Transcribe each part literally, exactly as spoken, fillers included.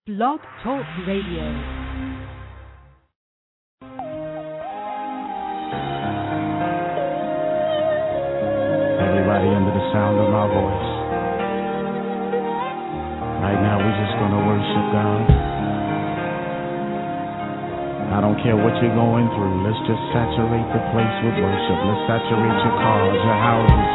Blog Talk Radio. Everybody under the sound of my voice. Right now we're just going to worship God. I don't care what you're going through. Let's just saturate the place with worship. Let's saturate your cars, your houses.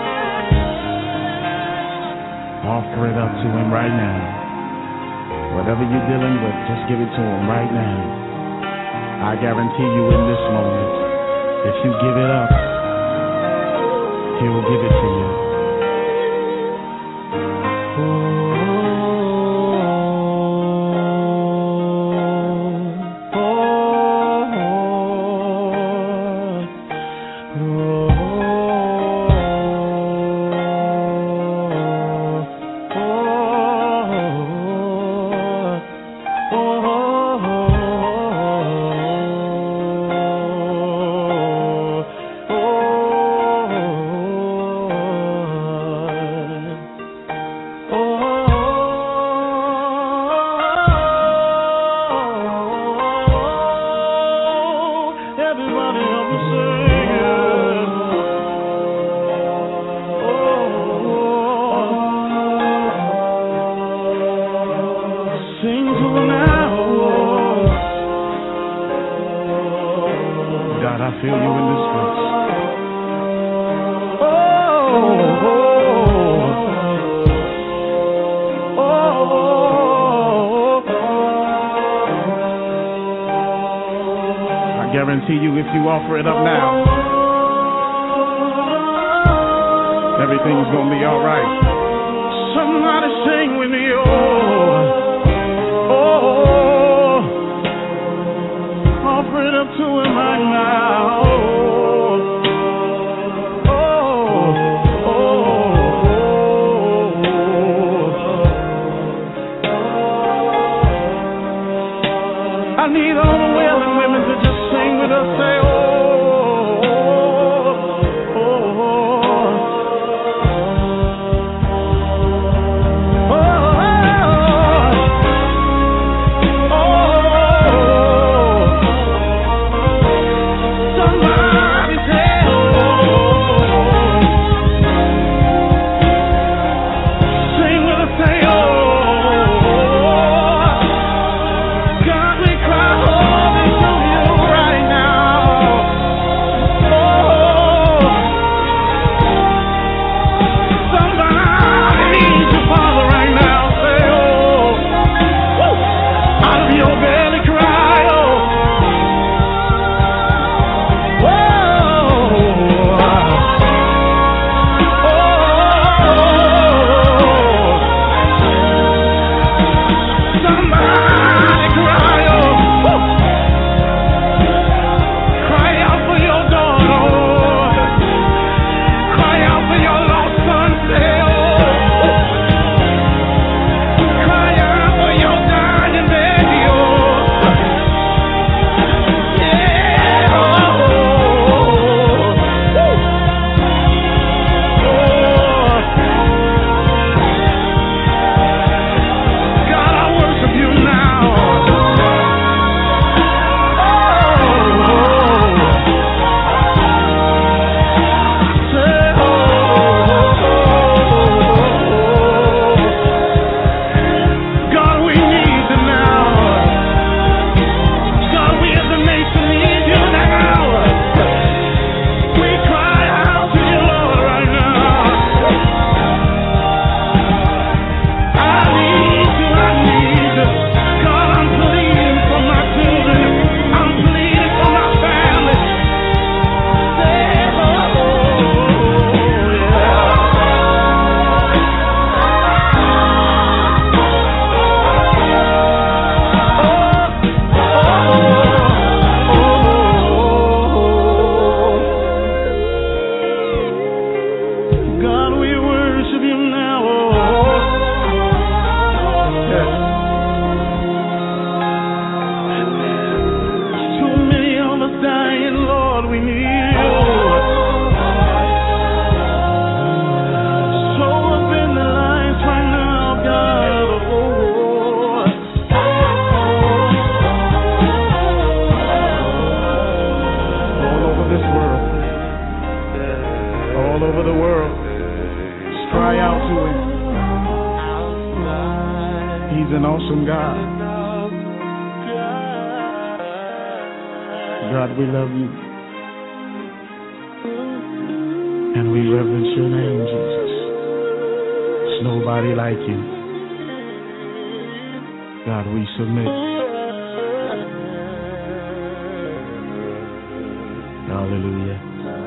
Offer it up to Him right now. Whatever you're dealing with, just give it to Him right now. I guarantee you in this moment, if you give it up, He will give it to you. Offer it up now. Everything's gonna be all right. Somebody sing with me, oh, oh, offer it up to Him right now. Oh, oh, oh, I need all the willing women to just sing with us, say, oh. God, we cry holy to You right now. an awesome God. God, we love you. And we reverence your name, Jesus. There's nobody like you. God, we submit. Hallelujah.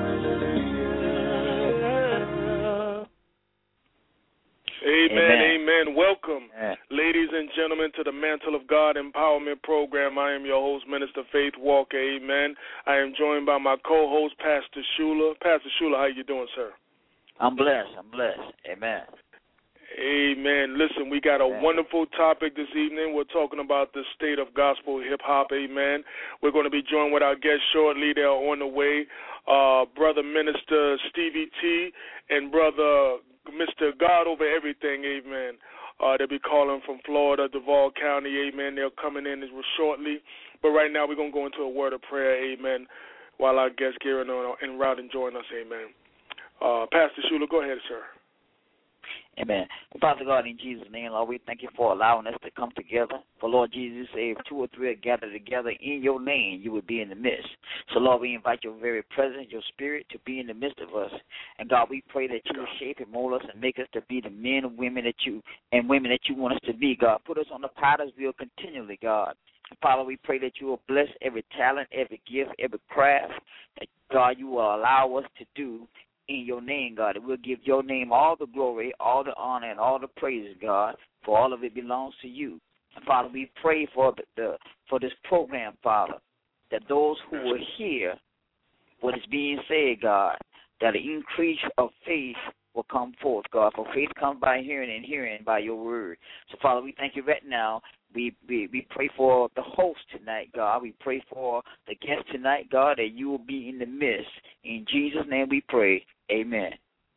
Amen, amen. amen. Welcome, amen. Ladies and gentlemen, to the Mantle of God Empowerment Program. I am your host, Minister Faith Walker. Amen. I am joined by my co-host, Pastor Shula. Pastor Shula, how you doing, sir? I'm blessed. I'm blessed. Amen. Amen. Listen, we got a Amen. wonderful topic this evening. We're talking about the state of gospel hip-hop. Amen. We're going to be joined with our guests shortly. They are on the way. Uh, Brother Minister Stevie T and Brother Mister God Over Everything. Amen. Uh, they'll be calling from Florida, Duval County. Amen. They're coming in shortly. But right now we're going to go into a word of prayer. Amen. While our guests get en route and join us. Amen. Uh, Pastor Shula, go ahead, sir. Amen. Father God, in Jesus' name, Lord, we thank you for allowing us to come together. For, Lord Jesus, you say if two or three are gathered together in your name, you would be in the midst. So, Lord, we invite your very presence, your spirit, to be in the midst of us. And, God, we pray that you will shape and mold us and make us to be the men and women that you and women that you want us to be, God. Put us on the potter's wheel continually, God. Father, we pray that you will bless every talent, every gift, every craft that, God, you will allow us to do in your name, God. We'll give your name all the glory, all the honor, and all the praise, God, for all of it belongs to you. And Father, we pray for the, the for this program, Father, that those who will hear what is being said, God, that an increase of faith will come forth, God. For faith comes by hearing, and hearing by your word. So, Father, we thank you right now. We, we we pray for the host tonight, God. We pray for the guest tonight, God, that you will be in the midst. In Jesus' name we pray. Amen.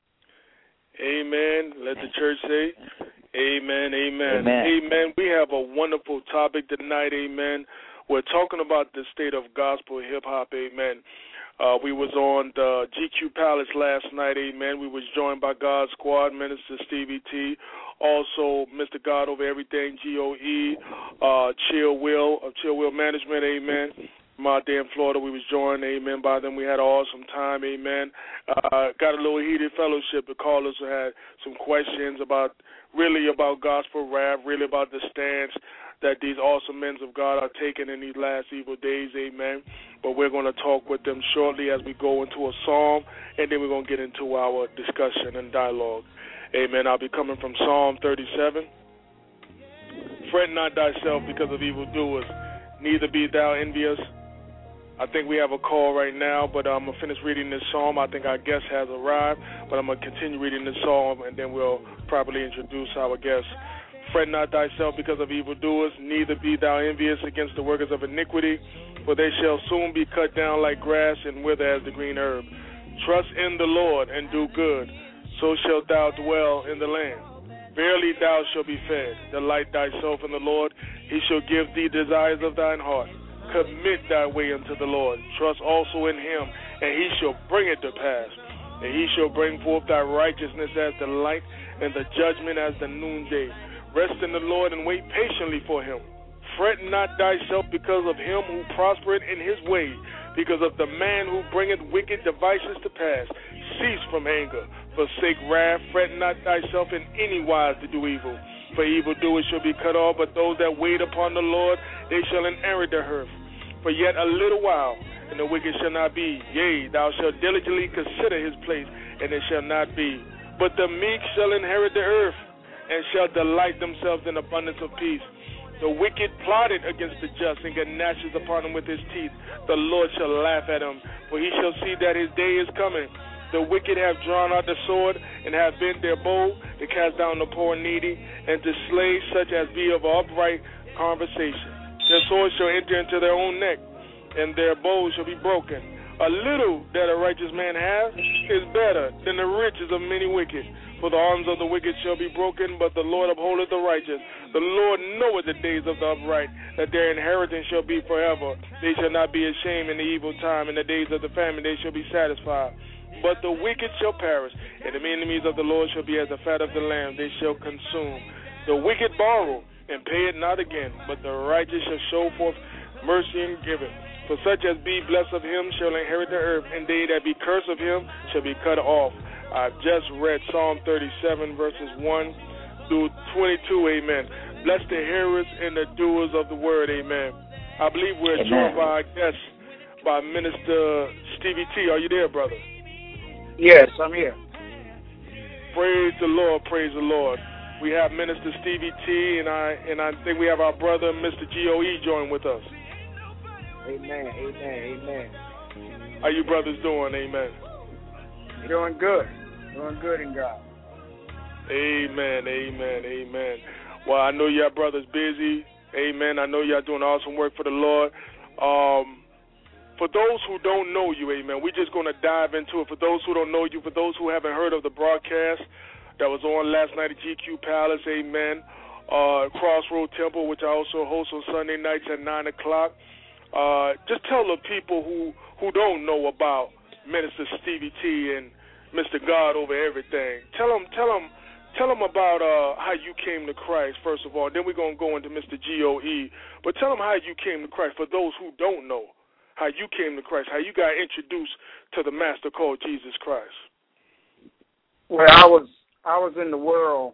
Amen. Let the church say amen, amen. Amen. Amen. We have a wonderful topic tonight, amen. We're talking about the state of gospel hip-hop, amen. Uh, we was on the G Q Palace last night, amen. We was joined by God's Squad, Minister Stevie T, also Mister God Over Everything, G O E, uh, Chill Will, of Chill Will Management, amen. From out there in Florida, we was joined, amen, by them. We had an awesome time, amen. Uh, got a little heated fellowship. The callers had some questions about, really about gospel rap, really about the stance that these awesome men of God are taking in these last evil days, amen. But we're going to talk with them shortly as we go into a psalm, and then we're going to get into our discussion and dialogue. Amen. I'll be coming from Psalm thirty-seven. Fret not thyself because of evildoers, neither be thou envious. I think we have a call right now, but I'm going to finish reading this psalm. I think our guest has arrived, but I'm going to continue reading this psalm, and then we'll properly introduce our guest. Fret not thyself because of evildoers, neither be thou envious against the workers of iniquity, for they shall soon be cut down like grass and wither as the green herb. Trust in the Lord and do good, so shalt thou dwell in the land. Verily thou shalt be fed. Delight thyself in the Lord, he shall give thee desires of thine heart. Commit thy way unto the Lord. Trust also in him, and he shall bring it to pass. And he shall bring forth thy righteousness as the light, and the judgment as the noonday. Rest in the Lord and wait patiently for him. Fret not thyself because of him who prospereth in his way, because of the man who bringeth wicked devices to pass. Cease from anger, forsake wrath, fret not thyself in any wise to do evil. For evildoers shall be cut off, but those that wait upon the Lord, they shall inherit the earth. For yet a little while, and the wicked shall not be. Yea, thou shalt diligently consider his place, and it shall not be. But the meek shall inherit the earth, and shall delight themselves in abundance of peace. The wicked plotted against the just, and get gnashes upon him with his teeth. The Lord shall laugh at him, for he shall see that his day is coming. The wicked have drawn out the sword, and have bent their bow, to cast down the poor and needy, and to slay such as be of upright conversation. Their swords shall enter into their own neck, and their bows shall be broken. A little that a righteous man hath is better than the riches of many wicked. For the arms of the wicked shall be broken, but the Lord upholdeth the righteous. The Lord knoweth the days of the upright, that their inheritance shall be forever. They shall not be ashamed in the evil time. In the days of the famine they shall be satisfied. But the wicked shall perish, and the enemies of the Lord shall be as the fat of the lamb. They shall consume. The wicked borrow, and pay it not again, but the righteous shall show forth mercy and giving. For such as be blessed of him shall inherit the earth, and they that be cursed of him shall be cut off. I've just read Psalm thirty-seven, verses one through twenty-two, amen. Bless the hearers and the doers of the word, amen. I believe we're amen. Joined by our guest, by Minister Stevie T. Are you there, brother? Yes, I'm here. Praise the Lord, praise the Lord. We have Minister Stevie T, and I and I think we have our brother, Mister G O E, join with us. Amen, amen, amen. How you brothers doing, amen? Doing good. Doing good in God. Amen, amen, amen. Well, I know y'all brothers busy. Amen. I know y'all doing awesome work for the Lord. Um, for those who don't know you, amen, we're just going to dive into it. For those who don't know you, for those who haven't heard of the broadcast that was on last night at G Q Palace, amen, uh, Crossroad Temple, which I also host on Sunday nights at nine o'clock. Uh, just tell the people who, who don't know about Minister Stevie T and Mister God over everything. Tell them, tell them, tell them about uh, how you came to Christ, first of all. Then we're going to go into Mister G O E. But tell them how you came to Christ, for those who don't know how you came to Christ, how you got introduced to the Master called Jesus Christ. Well, I was I was in the world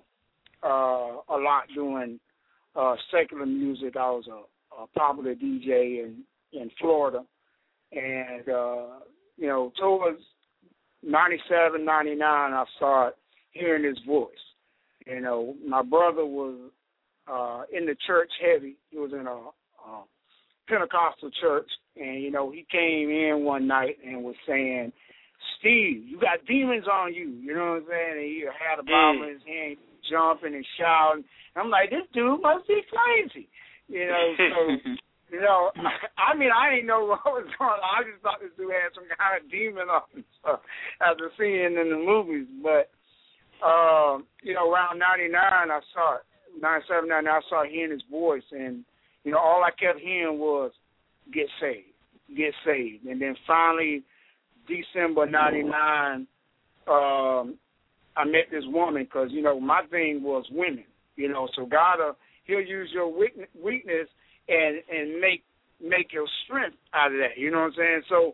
uh, a lot doing uh, secular music. I was a, a popular D J in, in Florida. And, uh, you know, towards ninety-seven, ninety-nine, I started hearing his voice. You know, my brother was uh, in the church heavy. He was in a, a Pentecostal church. And, you know, he came in one night and was saying, Steve, you got demons on you. You know what I'm saying? And he had a Bible in his hand, jumping and shouting. I'm like, this dude must be crazy. You know, so, you know, I mean, I didn't know what was going on. I just thought this dude had some kind of demon on him so, after seeing in the movies. But, um, you know, around ninety-nine, I saw it. ninety-seven, ninety-nine, I started hearing his voice. And, you know, all I kept hearing was, get saved, get saved. And then finally, December ninety-nine, um, I met this woman because, you know, my thing was women, you know, so God, uh, he'll use your weakness and, and make make your strength out of that, you know what I'm saying? So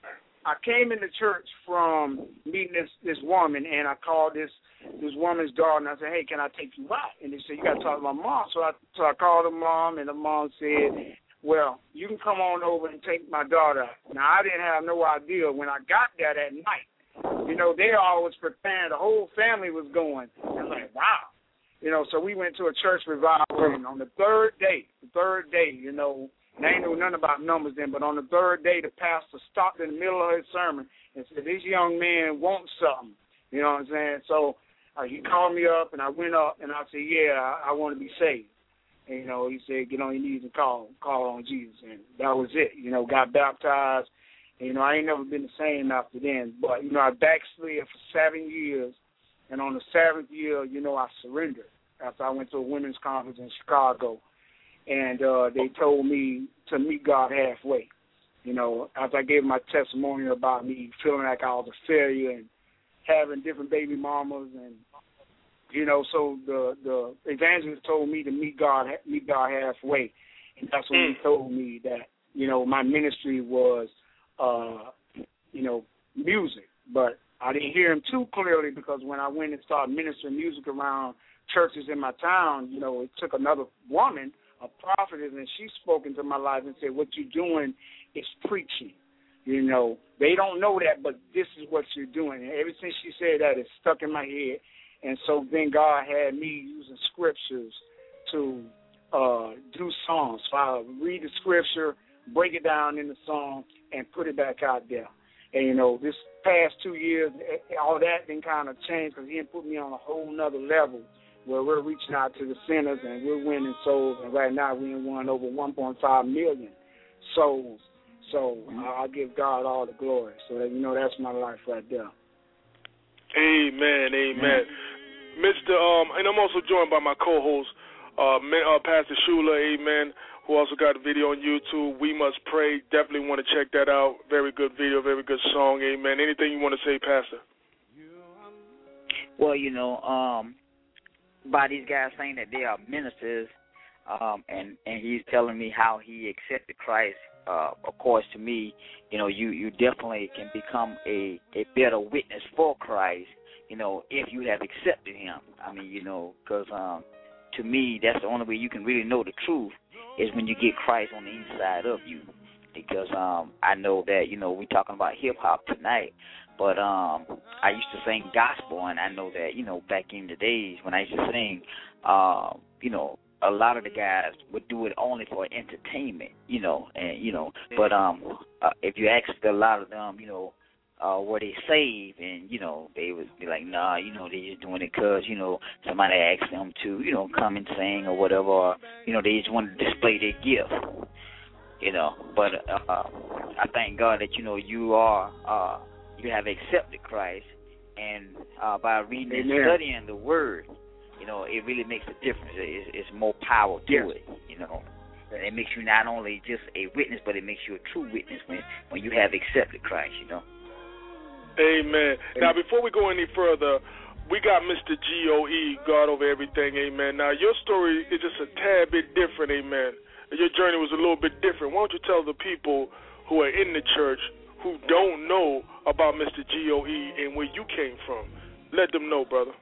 I came into church from meeting this, this woman, and I called this this woman's daughter, and I said, hey, can I take you out? And they said, you got to talk to my mom. So I, so I called her mom, and the mom said, well, you can come on over and take my daughter out. Now, I didn't have no idea when I got there that night. You know, they all was preparing. The whole family was going. I'm like, wow. You know, so we went to a church revival, and on the third day, the third day, you know, and I ain't know nothing about numbers then, but on the third day, the pastor stopped in the middle of his sermon and said, this young man wants something. You know what I'm saying? So uh, he called me up, and I went up, and I said, yeah, I, I want to be saved. And, you know, he said, get on your knees and call, call on Jesus. And that was it. You know, got baptized. And, you know, I ain't never been the same after then. But, you know, I backslid for seven years. And on the seventh year, you know, I surrendered after I went to a women's conference in Chicago. And uh, they told me to meet God halfway. You know, after I gave my testimony about me feeling like I was a failure and having different baby mamas and, you know, so the the evangelist told me to meet God meet God halfway, and that's when he told me that, you know, my ministry was, uh, you know, music. But I didn't hear him too clearly because when I went and started ministering music around churches in my town, you know, it took another woman, a prophetess, and she spoke into my life and said, what you're doing is preaching. You know, they don't know that, but this is what you're doing. And ever since she said that, it stuck in my head. And so then God had me using scriptures to uh, do songs. So I read the scripture, break it down in the song, and put it back out there. And, you know, this past two years, all that then kind of changed because he didn't put me on a whole nother level where we're reaching out to the sinners and we're winning souls. And right now we won over one point five million souls. So mm-hmm. I give God all the glory. So, that, you know, that's my life right there. Amen, amen. Mm-hmm. Mister Um, and I'm also joined by my co-host, uh, uh, Pastor Shula, amen, who also got a video on YouTube, We Must Pray. Definitely want to check that out. Very good video, very good song, amen. Anything you want to say, Pastor? Well, you know, um, by these guys saying that they are ministers, um, and and he's telling me how he accepted Christ. Uh, of course, to me, you know, you, you definitely can become a, a better witness for Christ, you know, if you have accepted him. I mean, you know, because um, to me, that's the only way you can really know the truth is when you get Christ on the inside of you. Because um, I know that, you know, we're talking about hip-hop tonight, but um, I used to sing gospel, and I know that, you know, back in the days when I used to sing, uh, you know, a lot of the guys would do it only for entertainment, you know, and, you know, but um, uh, if you ask a lot of them, you know, uh, were they saved, and, you know, they would be like, nah, you know, they just doing it because, you know, somebody asked them to, you know, come and sing or whatever, or, you know, they just wanted to display their gift, you know, but uh, I thank God that, you know, you are, uh, you have accepted Christ, and uh, by reading and studying the Word, you know, it really makes a difference. It's, it's more power to yes. it, you know. And it makes you not only just a witness, but it makes you a true witness when, when you have accepted Christ, you know. Amen. Now, before we go any further, we got Mister G O E, God over everything, amen. Now, your story is just a tad bit different, amen. Your journey was a little bit different. Why don't you tell the people who are in the church who don't know about Mister G O E and where you came from? Let them know, brother.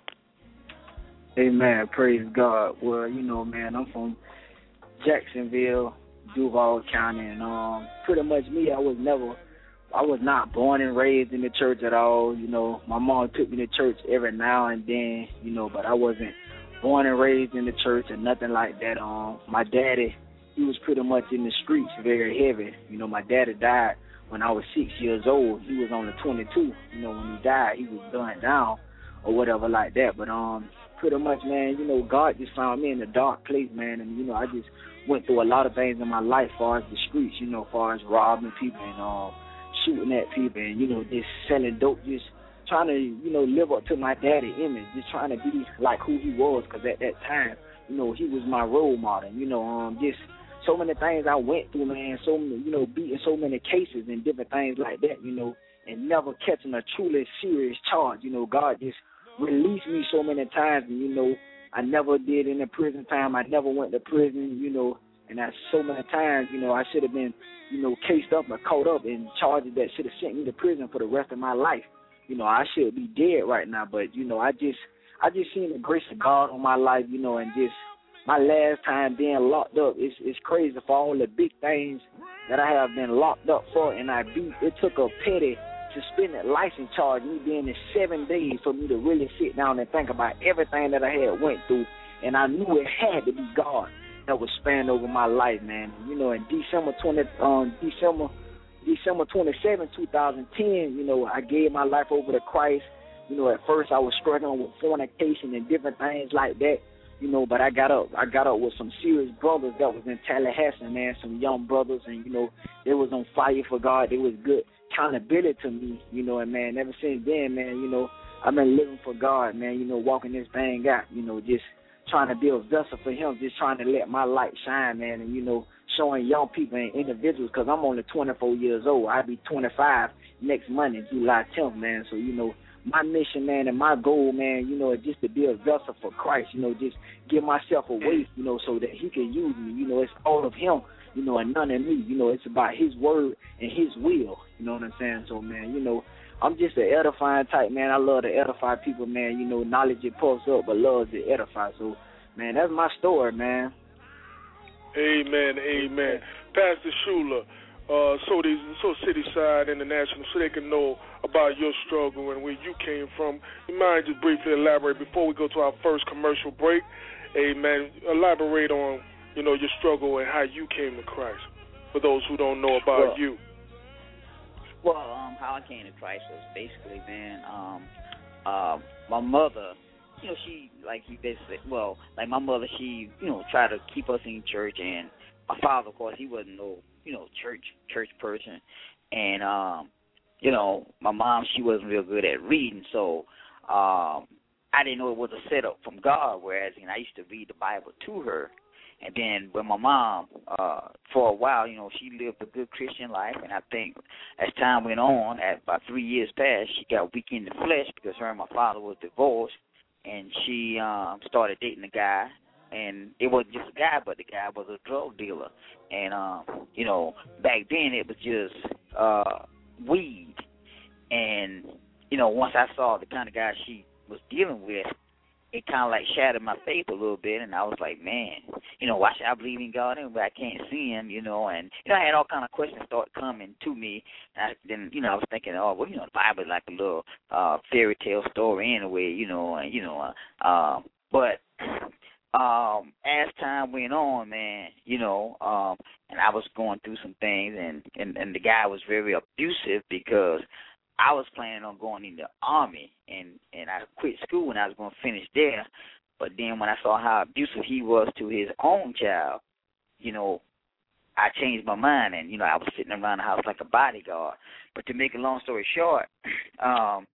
Amen. Praise God. Well, you know, man, I'm from Jacksonville, Duval County, and um, pretty much me, I was never, I was not born and raised in the church at all. You know, my mom took me to church every now and then, you know, but I wasn't born and raised in the church or nothing like that. Um, my daddy, he was pretty much in the streets, very heavy. You know, my daddy died when I was six years old. He was only twenty-two. You know, when he died, he was gunned down or whatever like that. But um. pretty much, man, you know, God just found me in a dark place, man, and, you know, I just went through a lot of things in my life as far as the streets, you know, as far as robbing people and uh, shooting at people and, you know, just selling dope, just trying to, you know, live up to my daddy image, just trying to be like who he was, because at that time, you know, he was my role model, you know, um, just so many things I went through, man, so many, you know, beating so many cases and different things like that, you know, and never catching a truly serious charge, you know, God just released me so many times, and, you know, I never did any prison time. I never went to prison, you know, and that's so many times, you know, I should have been, you know, cased up or caught up in charges that should have sent me to prison for the rest of my life. You know, I should be dead right now, but, you know, I just, I just seen the grace of God on my life, you know, and just my last time being locked up, it's, it's crazy for all the big things that I have been locked up for, and I beat, it took a petty suspended license charge, me being in seven days for me to really sit down and think about everything that I had went through, and I knew it had to be God that was spanning over my life, man. You know, in December twentieth, um, December December twenty seventh, two thousand ten, you know, I gave my life over to Christ. You know, at first I was struggling with fornication and different things like that, you know, but I got up, I got up with some serious brothers that was in Tallahassee, man, some young brothers, and, you know, they was on fire for God. They was good accountability to me, you know, and, man, ever since then, man, you know, I've been living for God, man, you know, walking this thing out, you know, just trying to be a vessel for him, just trying to let my light shine, man, and, you know, showing young people and individuals, because I'm only twenty-four years old. I'll be twenty-five next Monday, July tenth, man, so, you know, my mission, man, and my goal, man, you know, is just to be a vessel for Christ, you know, just give myself away, you know, so that he can use me, you know, it's all of him, you know, and none of me, you know, it's about his word and his will, you know what I'm saying? So, man, you know, I'm just an edifying type, man. I love to edify people, man. You know, knowledge it puffs up, but love to edify. So, man, that's my story, man. Amen, amen. Pastor Shula, uh, so these, so Cityside International, so they can know about your struggle and where you came from. You mind just briefly elaborate before we go to our first commercial break? Amen. Elaborate on, you know, your struggle and how you came to Christ, for those who don't know about well, you. Well, um, how I came to Christ was basically, man, um, uh, my mother, you know, she, like you basically, well, like my mother, she, you know, tried to keep us in church, and my father, of course, he wasn't no, you know, church church person, and, um, you know, my mom, she wasn't real good at reading, so um, I didn't know it was a setup from God, whereas, you know, I used to read the Bible to her. And then with my mom, uh, for a while, you know, she lived a good Christian life, and I think as time went on, at about three years past, she got weak in the flesh because her and my father was divorced, and she um, started dating a guy, and it wasn't just a guy, but the guy was a drug dealer. And, um, you know, back then it was just uh, weed. And, you know, once I saw the kind of guy she was dealing with, it kind of like shattered my faith a little bit, and I was like, man, you know, why should I believe in God anyway? I can't see him, you know, and, you know, I had all kind of questions start coming to me, and I, then, you know, I was thinking, oh, well, you know, the Bible is like a little uh, fairy tale story anyway, you know, and, you know, uh, uh, but um, as time went on, man, you know, um, and I was going through some things, and, and, and the guy was very abusive because I was planning on going in the Army, and, and I quit school and I was going to finish there. But then when I saw how abusive he was to his own child, you know, I changed my mind, and, you know, I was sitting around the house like a bodyguard. But to make a long story short, um,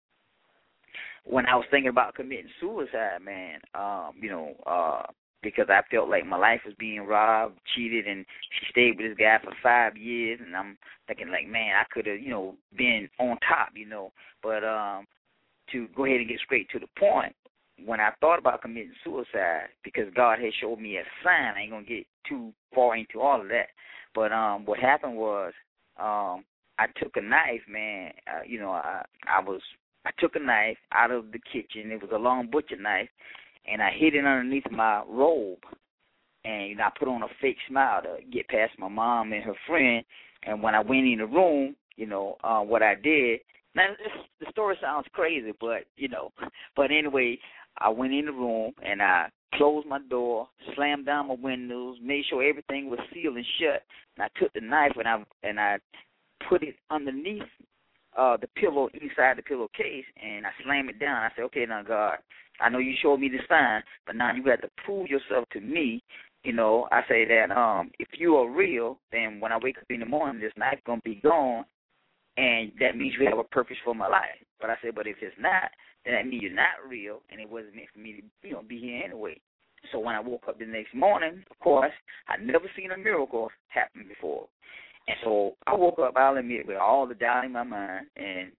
when I was thinking about committing suicide, man, um, you know, uh, because I felt like my life was being robbed, cheated, and she stayed with this guy for five years, and I'm thinking like, man, I could have, you know, been on top, you know. But um, to go ahead and get straight to the point, when I thought about committing suicide, because God had showed me a sign, I ain't going to get too far into all of that, but um, what happened was um, I took a knife, man, uh, you know, I, I was, I took a knife out of the kitchen. It was a long butcher knife, and I hid it underneath my robe, and, you know, I put on a fake smile to get past my mom and her friend, and when I went in the room, you know, uh, what I did, now this, the story sounds crazy, but, you know, but anyway, I went in the room, and I closed my door, slammed down my windows, made sure everything was sealed and shut, and I took the knife, and I, and I put it underneath uh, the pillow, inside the pillowcase, and I slammed it down. I said, okay, now, God, I know you showed me the sign, but now you got to prove yourself to me. You know, I say that um, if you are real, then when I wake up in the morning, this knife going to be gone, and that means you have a purpose for my life. But I said, but if it's not, then that means you're not real, and it wasn't meant for me to, you know, be here anyway. So when I woke up the next morning, of course, I'd never seen a miracle happen before. And so I woke up, I'll admit, with all the doubt in my mind, and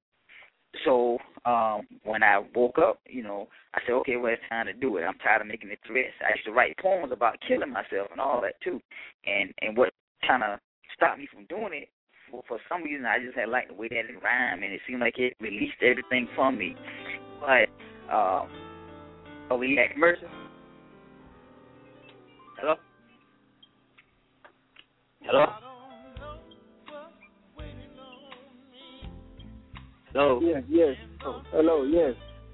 so um, when I woke up, you know, I said, okay, well, it's time to do it. I'm tired of making the threats. I used to write poems about killing myself and all that, too. And and what kind of stopped me from doing it, for, for some reason, I just had liked the way that it rhymed, and it seemed like it released everything from me. But, uh, are we at commercial? Hello? Hello? Hello? Yes, yes. Oh, hello, yes.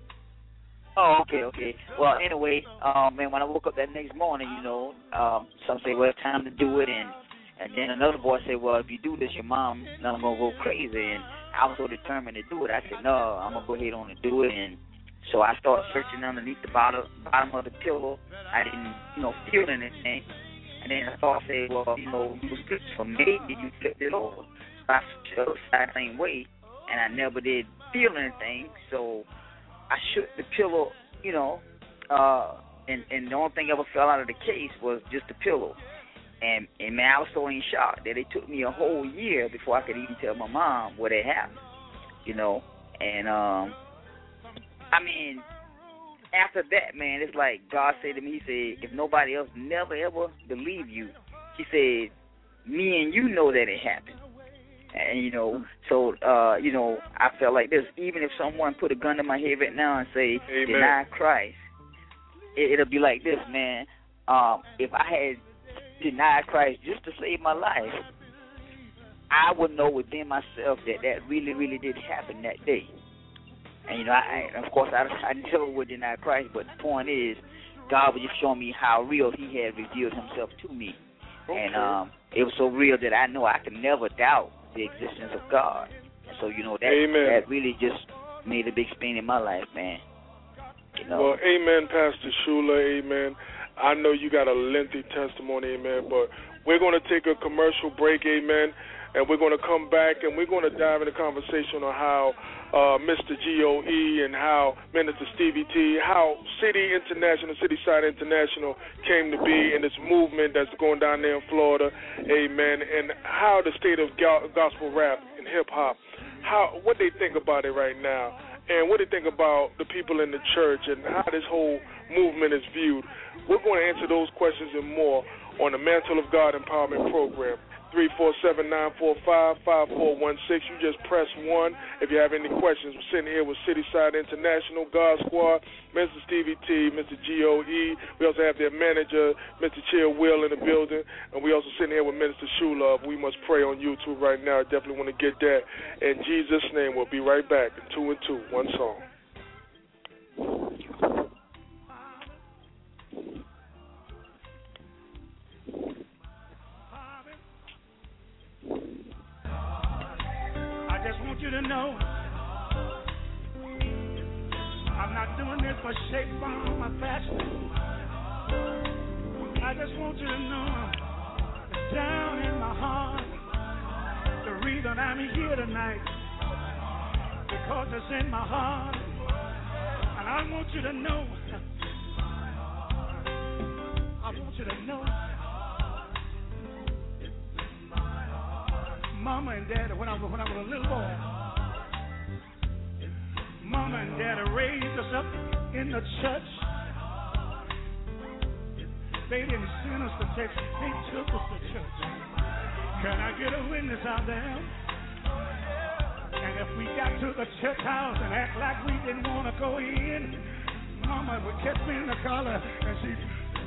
Oh, okay, okay. Well, anyway, um, man, when I woke up that next morning, you know, um, some say, well, it's time to do it, and and then another boy said, well, if you do this, your mom not going to go crazy, and I was so determined to do it. I said, no, I'm going to go ahead on and do it, and so I started searching underneath the bottom, bottom of the pillow. I didn't, you know, feel anything, and then I thought, I said, well, you know, you was good for maybe you flipped it over. So I flipped it the same way, and I never did feel anything, so I shook the pillow, you know, uh, and, and the only thing ever fell out of the case was just the pillow. And, and man, I was so in shock that it took me a whole year before I could even tell my mom what had happened, you know. And, um, I mean, after that, man, it's like God said to me, he said, if nobody else never, ever believe you, he said, me and you know that it happened. And, you know, so, uh, you know, I felt like this. Even if someone put a gun to my head right now and say, Amen. Deny Christ, it, it'll be like this, man. Um, if I had denied Christ just to save my life, I would know within myself that that really, really did happen that day. And, you know, I, of course, I, I never would deny Christ, but the point is, God was just showing me how real he had revealed himself to me. Okay. And um, it was so real that I know I could never doubt the existence of God. And so, you know, that amen. That really just made a big spin in my life, man. You know? Well, amen, Pastor Shula, amen. I know you got a lengthy testimony, amen, but we're going to take a commercial break, amen, and we're going to come back and we're going to dive into conversation on how uh, Mister G O E and how Minister Stevie T, how City International, Cityside International came to be in this movement that's going down there in Florida, amen, and how the state of gospel rap and hip-hop, how what they think about it right now, and what they think about the people in the church and how this whole movement is viewed? We're going to answer those questions and more on the Mantle of God Empowerment Program. three four seven, nine four five, five four one six. You just press one if you have any questions. We're sitting here with Cityside International, God Squad, Mister Stevie T, Mister G O E. We also have their manager, Mister Chill Will, in the building. And we also sitting here with Minister Shulove. We must pray on YouTube right now. I definitely want to get that. In Jesus' name, we'll be right back. Two and two, one song. I just want you to know I'm not doing this for shape, form, or fashion. I just want you to know it's down in my heart. The reason I'm here tonight because it's in my heart. And I want you to know, I want you to know, Mama and Daddy, when I was when I was a little boy, Mama and Daddy raised us up in the church. They didn't send us to church, they took us to church. Can I get a witness out there? And if we got to the church house and act like we didn't want to go in, Mama would catch me in the collar and she'd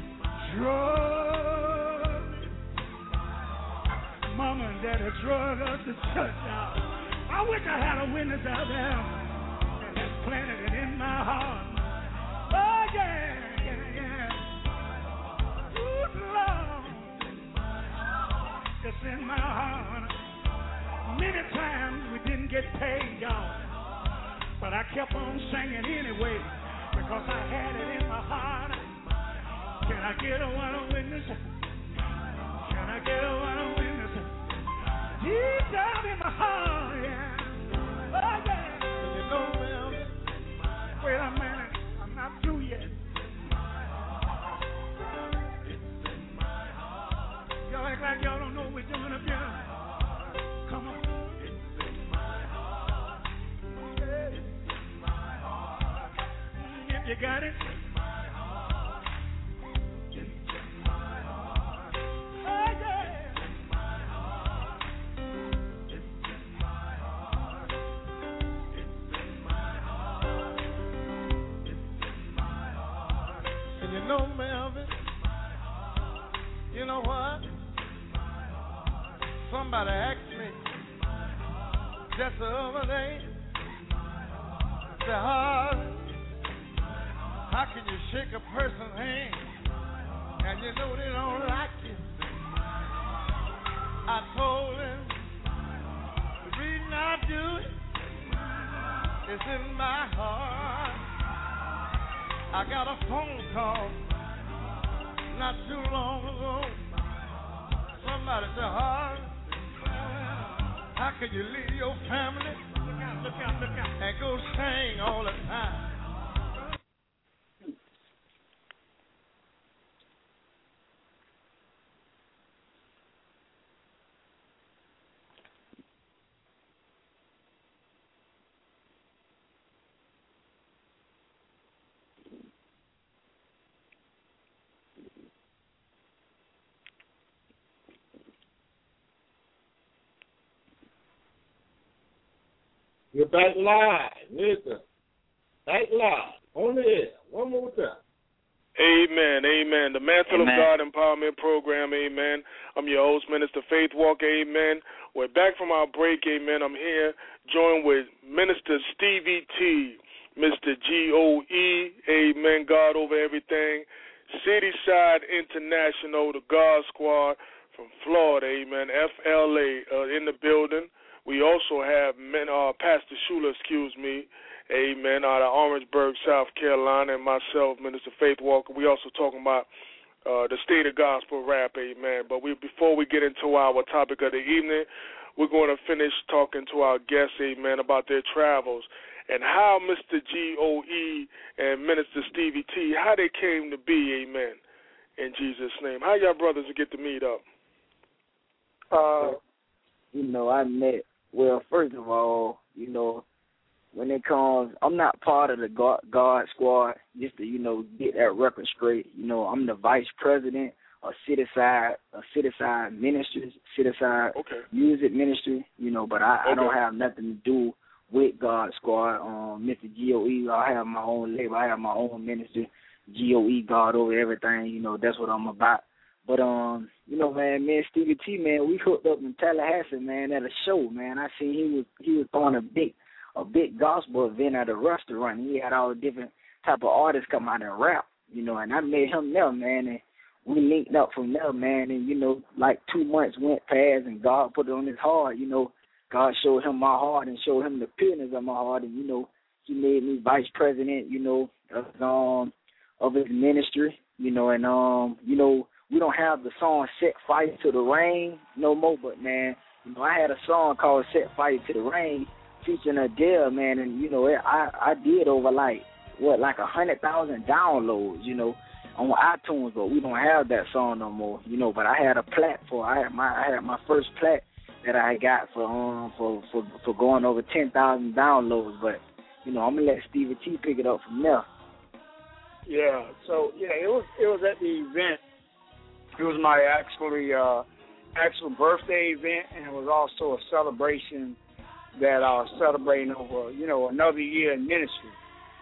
drug. Mama and Daddy drug us to church out. I wish I had a witness out there and has planted it in my heart. Oh yeah, yeah, yeah. Good Lord, it's in my heart. Many times we didn't get paid, y'all, but I kept on singing anyway because I had it in my heart. Can I get a one witness? Can I get a one witness? Deep down in my heart, yeah. Oh, yeah. You know, well, wait a minute, I'm not through yet. Y'all act like y'all don't know what we're doing up here. Come on. If you got it. You know, Melvin, you know what? Somebody asked me just the other day, said, Harvey, how can you shake a person's hand and you know they don't like you? I told him, the reason I do it is in my heart. I got a phone call not too long ago. Somebody said, Harvey, how can you leave your family look out, look out, look out, and go sing all the time? You're back live. Listen. Back live. On the air. One more time. Amen. Amen. The Mantle amen. of God Empowerment Program. Amen. I'm your host, Minister Faith Walker. Amen. We're back from our break. Amen. I'm here joined with Minister Stevie T, Mister G O E. Amen. God over everything. Cityside International, the God Squad from Florida. Amen. F L A uh, in the building. We also have uh, Pastor Shula, excuse me, amen, out of Orangeburg, South Carolina, and myself, Minister Faith Walker. We also talking about uh, the state of gospel rap, amen. But we, before we get into our topic of the evening, we're going to finish talking to our guests, amen, about their travels and how Mister G O E and Minister Stevie T, how they came to be, amen, in Jesus' name. How y'all brothers get to meet up? Uh, you know, I met, well, first of all, you know, when it comes, I'm not part of the God, God squad just to, you know, get that record straight. You know, I'm the vice president of Cityside, of Cityside Ministries, Cityside okay. Music Ministry, you know, but I, okay. I don't have nothing to do with God Squad. Um, Mister G O E, I have my own label, I have my own ministry, G O E, God over everything, you know, that's what I'm about. But, um, you know, man, me and Stevie T, man, we hooked up in Tallahassee, man, at a show, man. I seen he was he was throwing a big a big gospel event at a restaurant. He had all the different type of artists come out and rap, you know, and I met him there, man, and we linked up from there, man, and, you know, like two months went past and God put it on his heart, you know. God showed him my heart and showed him the pureness of my heart, and, you know, he made me vice president, you know, of, um, of his ministry, you know, and, um, you know, we don't have the song Set Fire to the Rain no more, but, man, you know, I had a song called Set Fire to the Rain featuring Adele, man, and, you know, it, I, I did over, like, what, like one hundred thousand downloads, you know, on iTunes, but we don't have that song no more, you know. But I had a plaque for I had my I had my first plaque that I got for um for for, for going over ten thousand downloads. But you know, I'm gonna let Stevie T pick it up from there. Yeah. So yeah, it was it was at the event. It was my actually uh, actual birthday event, and it was also a celebration that I was celebrating over you know another year in ministry.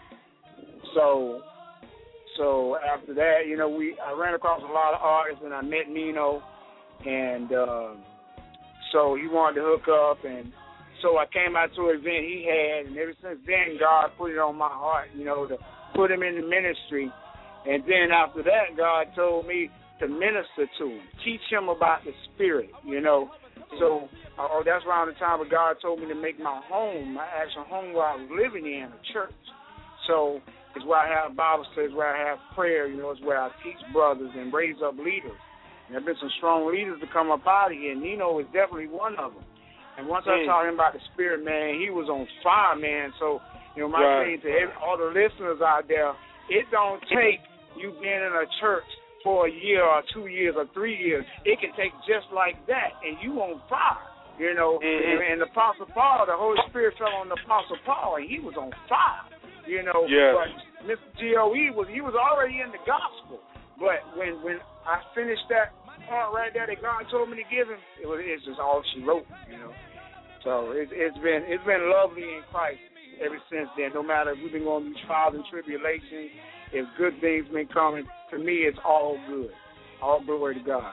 So. So after that, you know, we I ran across a lot of artists, and I met Nino, and uh, so he wanted to hook up, and so I came out to an event he had, and ever since then, God put it on my heart, you know, to put him in the ministry, and then after that, God told me to minister to him, teach him about the Spirit, you know. So uh, that's around the time when God told me to make my home, my actual home where I was living in, a church. So it's where I have Bible studies, where I have prayer, you know, it's where I teach brothers and raise up leaders. And there have been some strong leaders to come up out of here, and Nino is definitely one of them. And once mm. I taught him about the Spirit, man, he was on fire, man. So, you know, my right. thing to every, all the listeners out there, it don't take you being in a church for a year or two years or three years. It can take just like that, and you on fire, you know. Mm-hmm. And, and the Apostle Paul, the Holy Spirit fell on the Apostle Paul, and he was on fire. You know, yes. but Mister G O E was he was already in the gospel. But when when I finished that part right there that God told me to give him, it was it's just all she wrote, you know. So it, it's been it's been lovely in Christ ever since then. No matter if we've been going through trials and tribulations, if good things been coming, to me it's all good. All glory to God.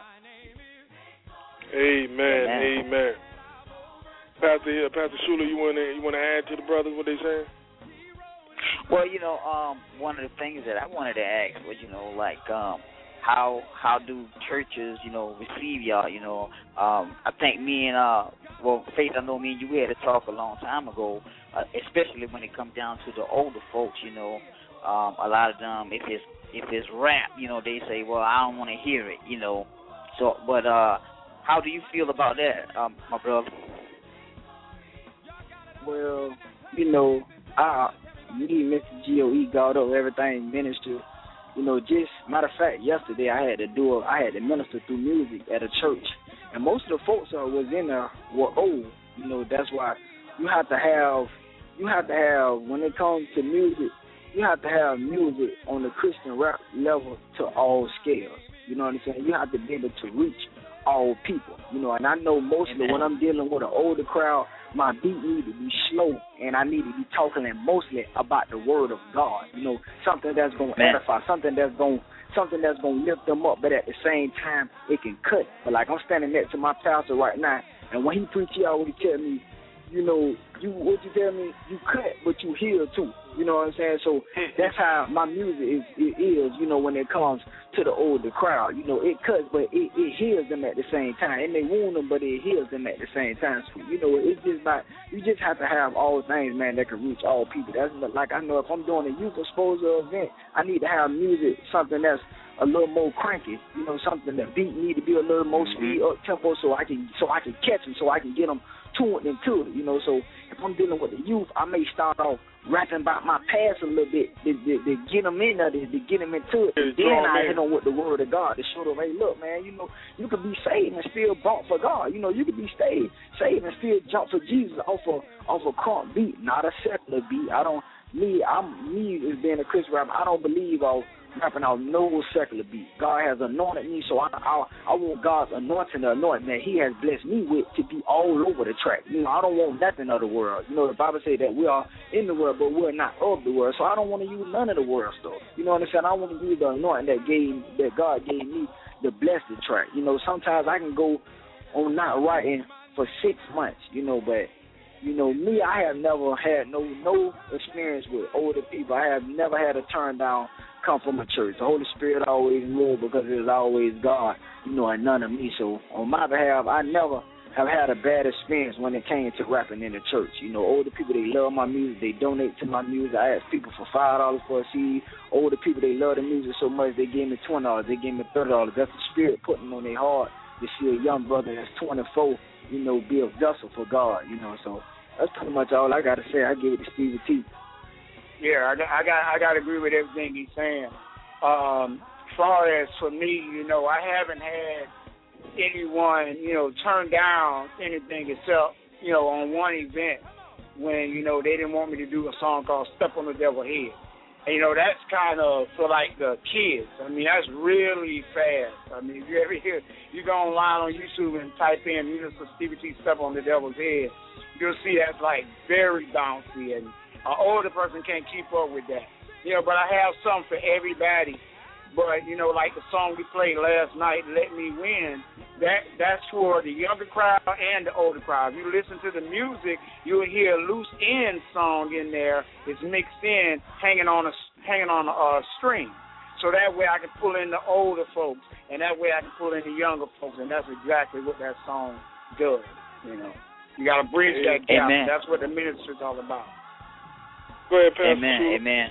Amen. Amen. Amen. Pastor, uh, Pastor Schuler, you want to you want to add to the brothers what they saying? Well, you know, um, one of the things that I wanted to ask was, you know, like, um, how how do churches, you know, receive y'all? You know, um, I think me and uh, well, Faith, I know me and you we had a talk a long time ago, uh, especially when it comes down to the older folks. You know, um, a lot of them, if it's if it's rap, you know, they say, well, I don't want to hear it. You know, so but uh, how do you feel about that, um, my brother? Well, you know, I. Me, Mister G O E, God over everything minister. You know, just matter of fact, yesterday I had to do a, I had to minister through music at a church, and most of the folks that was in there were old. You know, that's why you have to have, you have to have when it comes to music, you have to have music on the Christian rap level to all scales. You know what I'm saying? You have to be able to reach all people. You know, and I know mostly when I'm dealing with an older crowd, my beat need to be slow, and I need to be talking mostly about the Word of God. You know, something that's gonna edify, something that's gonna, something that's gonna lift them up, but at the same time it can cut. But like I'm standing next to my pastor right now, and when he preach, he always tell me, you know, you what you tell me, you cut, but you heal too. You know what I'm saying? So that's how my music is, it is, you know, when it comes to the older crowd. You know, it cuts, but it, it heals them at the same time. It may wound them, but it heals them at the same time. So, you know, it's just not, you just have to have all things, man, that can reach all people. That's like, I know if I'm doing a youth exposure event, I need to have music, something that's a little more cranky, you know, something that beat need to be a little more speed up tempo so I can, so I can catch them, so I can get them tuned into it, you know. So if I'm dealing with the youth, I may start off rapping about my past a little bit to, to, to get them in there, to, to get them into it. And then I hit them with the word of God to show them, hey, look, man, you know, you could be saved and still bump for God. You know, you could be saved, saved and still jump for Jesus off a off a crunk beat, not a secular beat. I don't me I'm me as being a Christian rapper. I don't believe off rapping out no secular beat. God has anointed me, so I, I I want God's anointing, the anointing that He has blessed me with to be all over the track. You know, I don't want nothing of the world. You know, the Bible says that we are in the world, but we're not of the world. So I don't want to use none of the world stuff. You know what I'm saying? I want to use the anointing that gave that God gave me to bless the track. You know, sometimes I can go on not writing for six months. You know, but you know me, I have never had no no experience with older people. I have never had a turn down come from a church. The Holy Spirit always ruled because it is always God, you know, and none of me. So on my behalf, I never have had a bad experience when it came to rapping in the church. You know, older people, they love my music. They donate to my music. I ask people for five dollars for a C D. Older people, they love the music so much, they gave me twenty dollars. They gave me thirty dollars. That's the Spirit putting on their heart to see a young brother that's twenty-four, you know, be a vessel for God, you know. So that's pretty much all I got to say. I give it to Stevie T. Yeah, I got, I got, I got to agree with everything he's saying. Um, as far as for me, you know, I haven't had anyone, you know, turn down anything except, you know, on one event when, you know, they didn't want me to do a song called "Step on the Devil's Head." And, you know, that's kind of for like the kids. I mean, that's really fast. I mean, if you ever hear, you go online on YouTube and type in Minister Stevie T "Step on the Devil's Head," you'll see that's like very bouncy, and an older person can't keep up with that. You know, but I have something for everybody. But, you know, like the song we played last night, "Let Me Win," that that's for the younger crowd and the older crowd. If you listen to the music, you'll hear a loose end song in there. It's mixed in, hanging on a, hanging on a uh, string. So that way I can pull in the older folks, and that way I can pull in the younger folks, and that's exactly what that song does, you know. You got to bridge that gap. Amen. That's what the minister's all about. Go ahead, Pastor. Amen. True. Amen.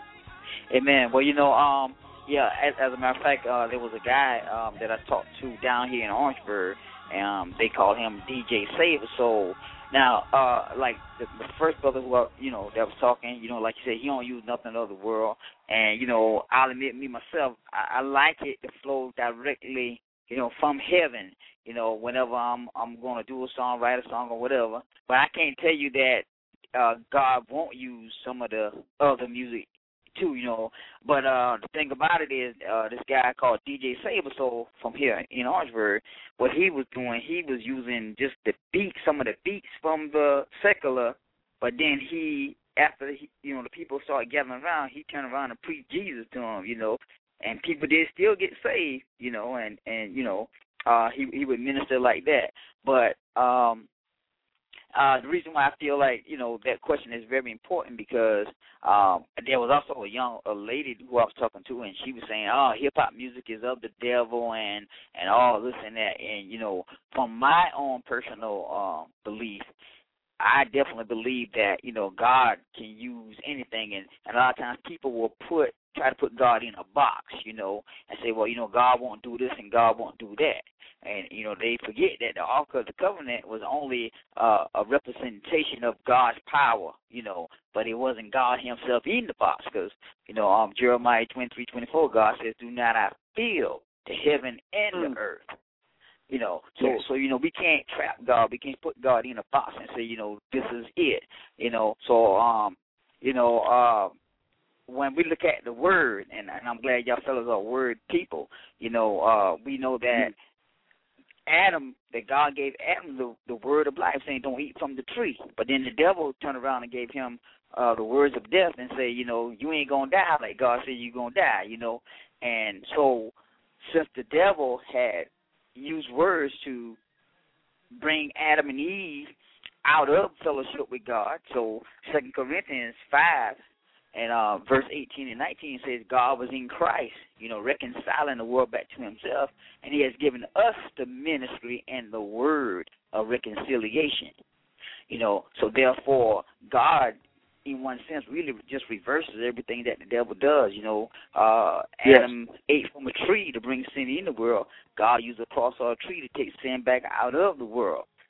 Amen. Well, you know, um, yeah. As, as a matter of fact, uh, there was a guy um, that I talked to down here in Orangeburg, and um, they called him D J Save a Soul. Now, uh, like the, the first brother who uh, you know that was talking, you know, like you said, he don't use nothing of the world, and you know, I'll admit, me myself, I, I like it to flow directly, you know, from heaven. You know, whenever I'm I'm going to do a song, write a song, or whatever. But I can't tell you that. Uh, God won't use some of the other music too, you know. But uh, the thing about it is, uh, this guy called D J Save a Soul from here in Orangeburg, what he was doing, he was using just the beats, some of the beats from the secular, but then he, after, he, you know, the people started gathering around, he turned around and preached Jesus to them, you know, and people did still get saved, you know, and, and you know, uh, he, he would minister like that. But, um, Uh, the reason why I feel like, you know, that question is very important because um, there was also a young a lady who I was talking to, and she was saying, oh, hip-hop music is of the devil and, and all this and that. And, you know, from my own personal uh, belief, I definitely believe that, you know, God can use anything. And, and a lot of times people will put try to put God in a box, you know, and say, well, you know, God won't do this and God won't do that. And, you know, they forget that the Ark of the Covenant was only uh, a representation of God's power, you know, but it wasn't God himself in the box because, you know, um, Jeremiah twenty-three twenty-four, God says, do not I fill the heaven and mm. the earth. You know, so, yes. so, you know, we can't trap God. We can't put God in a box and say, you know, this is it, you know. So, um, you know, uh, when we look at the word, and, and I'm glad y'all fellas are word people, you know, uh, we know that mm. Adam, that God gave Adam the, the word of life, saying don't eat from the tree. But then the devil turned around and gave him uh, the words of death and say, you know, you ain't going to die like God said you're going to die, you know. And so since the devil had used words to bring Adam and Eve out of fellowship with God, so Second Corinthians five, and uh, verse eighteen and nineteen says God was in Christ, you know, reconciling the world back to himself, and he has given us the ministry and the word of reconciliation. You know, so therefore God, in one sense, really just reverses everything that the devil does. You know, uh, yes. Adam ate from a tree to bring sin in the world. God used a cross or a tree to take sin back out of the world.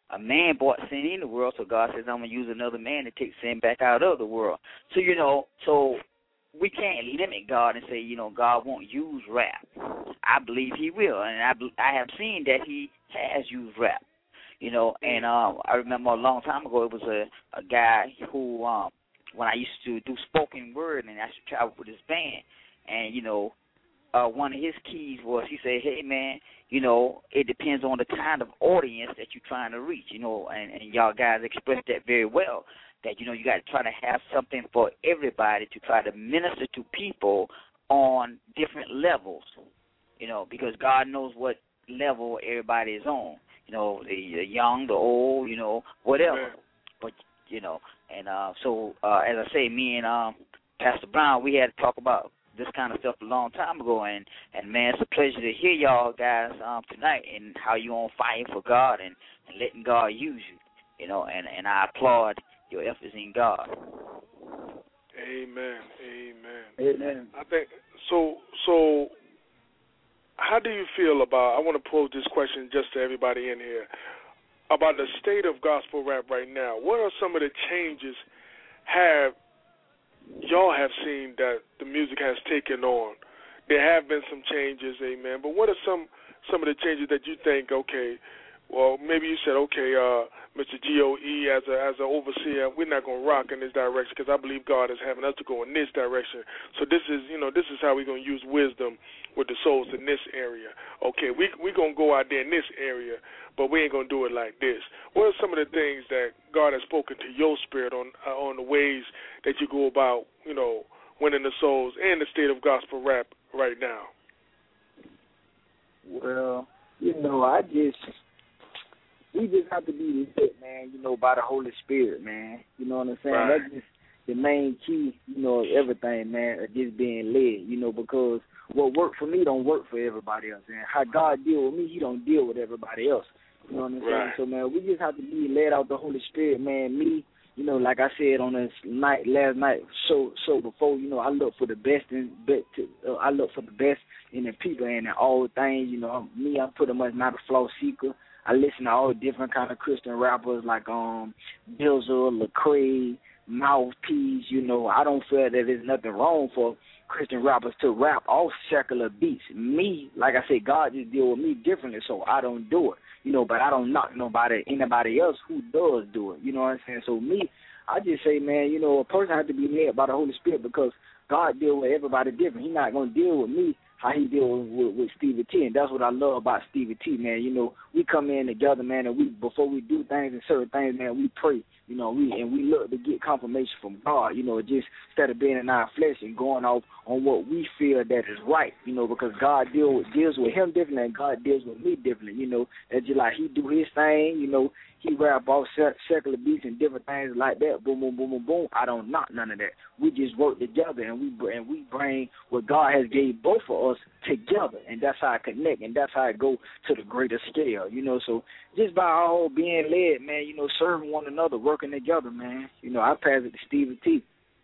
a man brought sin in the world, so God says, I'm going to use another man to take sin back out of the world. So, you know, so we can't limit God and say, you know, God won't use rap. I believe he will, and I, I have seen that he has used rap, you know, and um, I remember a long time ago it was a, a guy who, um, when I used to do spoken word and I used to travel with his band, and, you know, uh, one of his keys was he said, hey, man, you know, it depends on the kind of audience that you're trying to reach, you know, and, and y'all guys expressed that very well, that, you know, you got to try to have something for everybody to try to minister to people on different levels, you know, because God knows what level everybody is on, you know, the, the young, the old, you know, whatever. Yeah. But, you know, and uh, so, uh, as I say, me and um, Pastor Brown, we had to talk about this kind of stuff a long time ago, and, and man, it's a pleasure to hear y'all guys um, tonight and how you on fire for God and, and letting God use you, you know, and, and I applaud your efforts in God. Amen, amen. Amen. I think, so, so how do you feel about, I want to pose this question just to everybody in here, about the state of gospel rap right now. What are some of the changes have y'all have seen that the music has taken on? There have been some changes, amen, but what are some some of the changes that you think, okay, well, maybe you said, okay, uh, Mister G O E, as a as an overseer, we're not going to rock in this direction because I believe God is having us to go in this direction. So this is, you know, this is how we're going to use wisdom with the souls in this area. Okay, we we're going to go out there in this area, but we ain't going to do it like this. What are some of the things that God has spoken to your spirit on uh, on the ways that you go about, you know, winning the souls and the state of gospel rap right now? Well, you know, I just, we just have to be lit, man, you know, by the Holy Spirit, man. You know what I'm saying? Right. That's just the main key, you know, of everything, man, of just being led, you know, because what worked for me don't work for everybody else. And how God deal with me, he don't deal with everybody else. You know what I'm saying? Right. So, man, we just have to be led out the Holy Spirit, man. Me, you know, like I said on this night, last night, show, show before, you know, I look for the best in, uh, I look for the best in the people and in all things. You know, me, I'm pretty much not a flaw seeker. I listen to all different kind of Christian rappers like um, Dilzer, Lecrae, Mouthpiece. You know, I don't feel that there's nothing wrong for Christian rappers to rap all secular beats. Me, like I said, God just deal with me differently, so I don't do it. You know, but I don't knock nobody, anybody else who does do it. You know what I'm saying? So me, I just say, man, you know, a person has to be led by the Holy Spirit because God deal with everybody different. He's not going to deal with me how he deal with, with Stevie T, and that's what I love about Stevie T, man. You know, we come in together, man, and we before we do things and certain things, man, we pray. You know, we and we look to get confirmation from God, you know, just instead of being in our flesh and going off on what we feel that is right, you know, because God deal with, deals with him differently and God deals with me differently, you know. That's just like he do his thing, you know, he rap all secular beats and different things like that, boom, boom, boom, boom, boom. I don't knock none of that. We just work together and we and we bring what God has gave both of us together, and that's how I connect, and that's how I go to the greater scale, you know. So just by all being led, man, you know, serving one another, working together, man. You know, I pass it to Stevie T.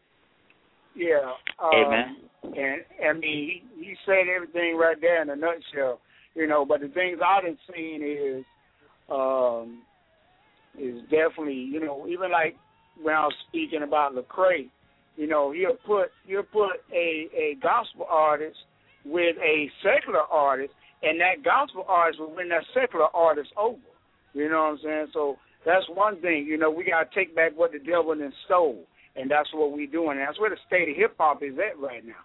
Yeah. Um, Amen. And I mean, he, he said everything right there in a nutshell, you know. But the things I've been seeing is, um, is definitely, you know, even like when I was speaking about Lecrae, you know, he'll put he'll put a, a gospel artist with a secular artist, and that gospel artist will win that secular artist over. You know what I'm saying? So that's one thing. You know, we got to take back what the devil then stole, and that's what we're doing. And that's where the state of hip-hop is at right now.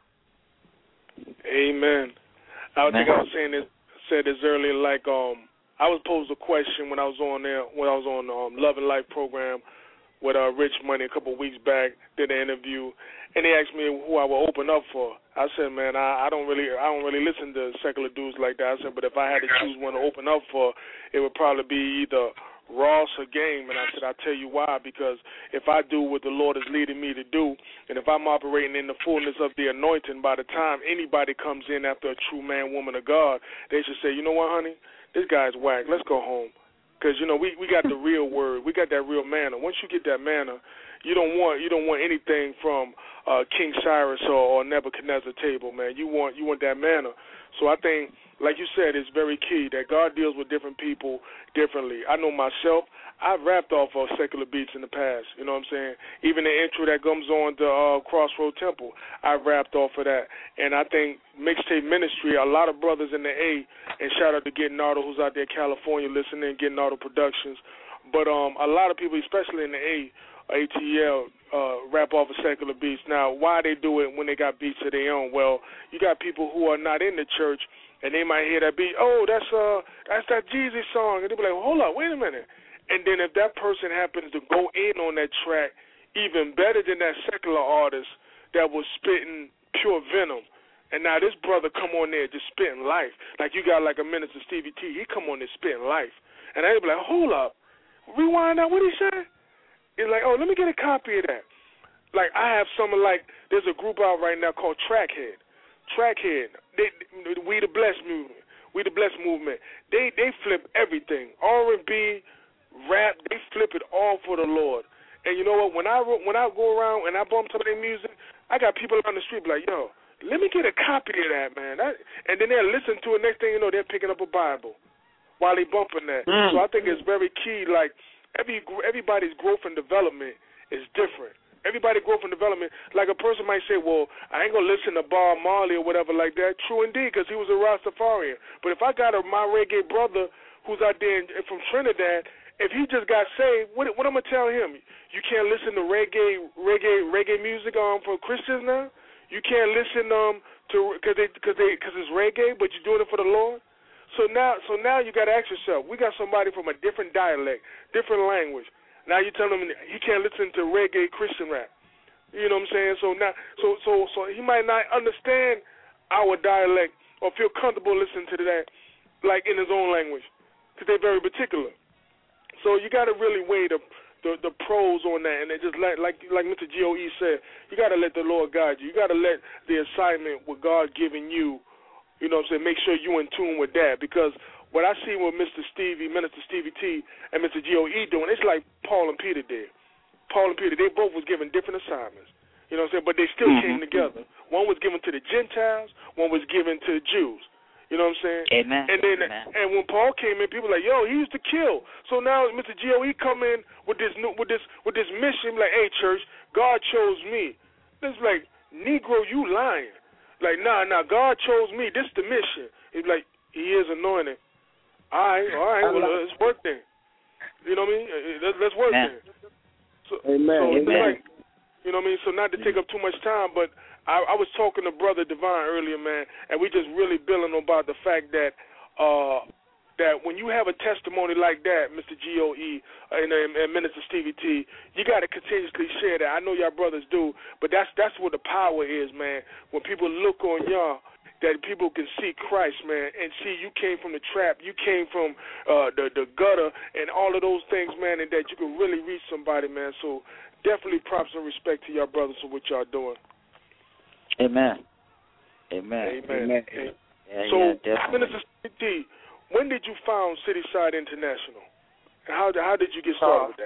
Amen. I think I was saying this, said this earlier, like um, I was posed a question when I was on there, when I was on um, Love and Life program with uh, Rich Money a couple of weeks back, did an interview, and they asked me who I would open up for. I said, man, I, I don't really, I don't really listen to secular dudes like that. I said, but if I had to choose one to open up for, it would probably be either Ross or Game. And I said, I'll tell you why, because if I do what the Lord is leading me to do, and if I'm operating in the fullness of the anointing, by the time anybody comes in after a true man, woman of God, they should say, you know what, honey, this guy's whack. Let's go home. Because, you know, we, we got the real word. We got that real manna. Once you get that manna, you don't want you don't want anything from uh, King Cyrus or, or Nebuchadnezzar table, man. You want you want that manna. So I think like you said, it's very key that God deals with different people differently. I know myself, I've rapped off of secular beats in the past, you know what I'm saying? Even the intro that comes on the uh, Crossroad Temple, I've rapped off of that. And I think Mixtape Ministry, a lot of brothers in the A, and shout out to Getting Auto, who's out there in California listening, Getting Auto Productions. But um, a lot of people, especially in the A, A T L, uh, rap off of secular beats. Now, why they do it when they got beats of their own? Well, you got people who are not in the church, and they might hear that beat, oh, that's uh, that's that Jeezy song. And they be like, hold up, wait a minute. And then if that person happens to go in on that track even better than that secular artist that was spitting pure venom, and now this brother come on there just spitting life. Like you got like a Minister Stevie T, he come on there spitting life. And they be like, hold up, rewind that, what he said? It's like, oh, let me get a copy of that. Like I have some like, there's a group out right now called Trackhead. Trackhead, they, we the blessed movement. We the blessed movement. They they flip everything. R and B, rap, they flip it all for the Lord. And you know what? When I when I go around and I bump some of their music, I got people on the street like, yo, let me get a copy of that, man. That, and then they'll listen to it. Next thing you know, they're picking up a Bible while they bumping that. Mm. So I think it's very key. Like every everybody's growth and development is different. Everybody growth and development, like a person might say, well, I ain't going to listen to Bob Marley or whatever like that. True indeed, because he was a Rastafarian. But if I got a my reggae brother who's out there in, from Trinidad, if he just got saved, what, what am I going to tell him? You can't listen to reggae reggae, reggae music um, for Christians now? You can't listen um to because they, cause they, cause it's reggae, but you're doing it for the Lord? So now, so now you got to ask yourself, we got somebody from a different dialect, different language. Now you tell him he can't listen to reggae Christian rap. You know what I'm saying? So now, so so so he might not understand our dialect or feel comfortable listening to that, like in his own language, because they're very particular. So you got to really weigh the, the the pros on that, and then just let, like like Mister G O E said, you got to let the Lord guide you. You got to let the assignment what God giving you, you know what I'm saying, make sure you in tune with that, because what I see with Mister Stevie, Minister Stevie T, and Mister G O E doing, it's like Paul and Peter did. Paul and Peter, they both was given different assignments. You know what I'm saying? But they still mm-hmm. came together. One was given to the Gentiles, one was given to the Jews. You know what I'm saying? Amen. And then, Amen. and when Paul came in, people were like, yo, he used to kill. So now Mister G O E come in with this new, with this with this mission, like, hey, church, God chose me. It's like, Negro, you lying. Like, nah, nah, God chose me. This is the mission. He's like, he is anointed. All right, all right, well, let's work then. You know what I mean? Let's, let's work Amen. then. So, Amen. So it's Amen. like, you know what I mean? So not to take up too much time, but I, I was talking to Brother Divine earlier, man, and we just really building about the fact that uh, that when you have a testimony like that, Mister G O E and, and Minister Stevie T, you got to continuously share that. I know y'all brothers do, but that's that's what the power is, man. When people look on y'all, that people can see Christ, man, and see you came from the trap, you came from uh, the the gutter, and all of those things, man, and that you can really reach somebody, man. So definitely props and respect to y'all brothers for what y'all doing. Amen. Amen. Amen. Amen. Amen. Yeah, so, yeah, Minister T, when did you found Cityside International? And how how did you get started uh, with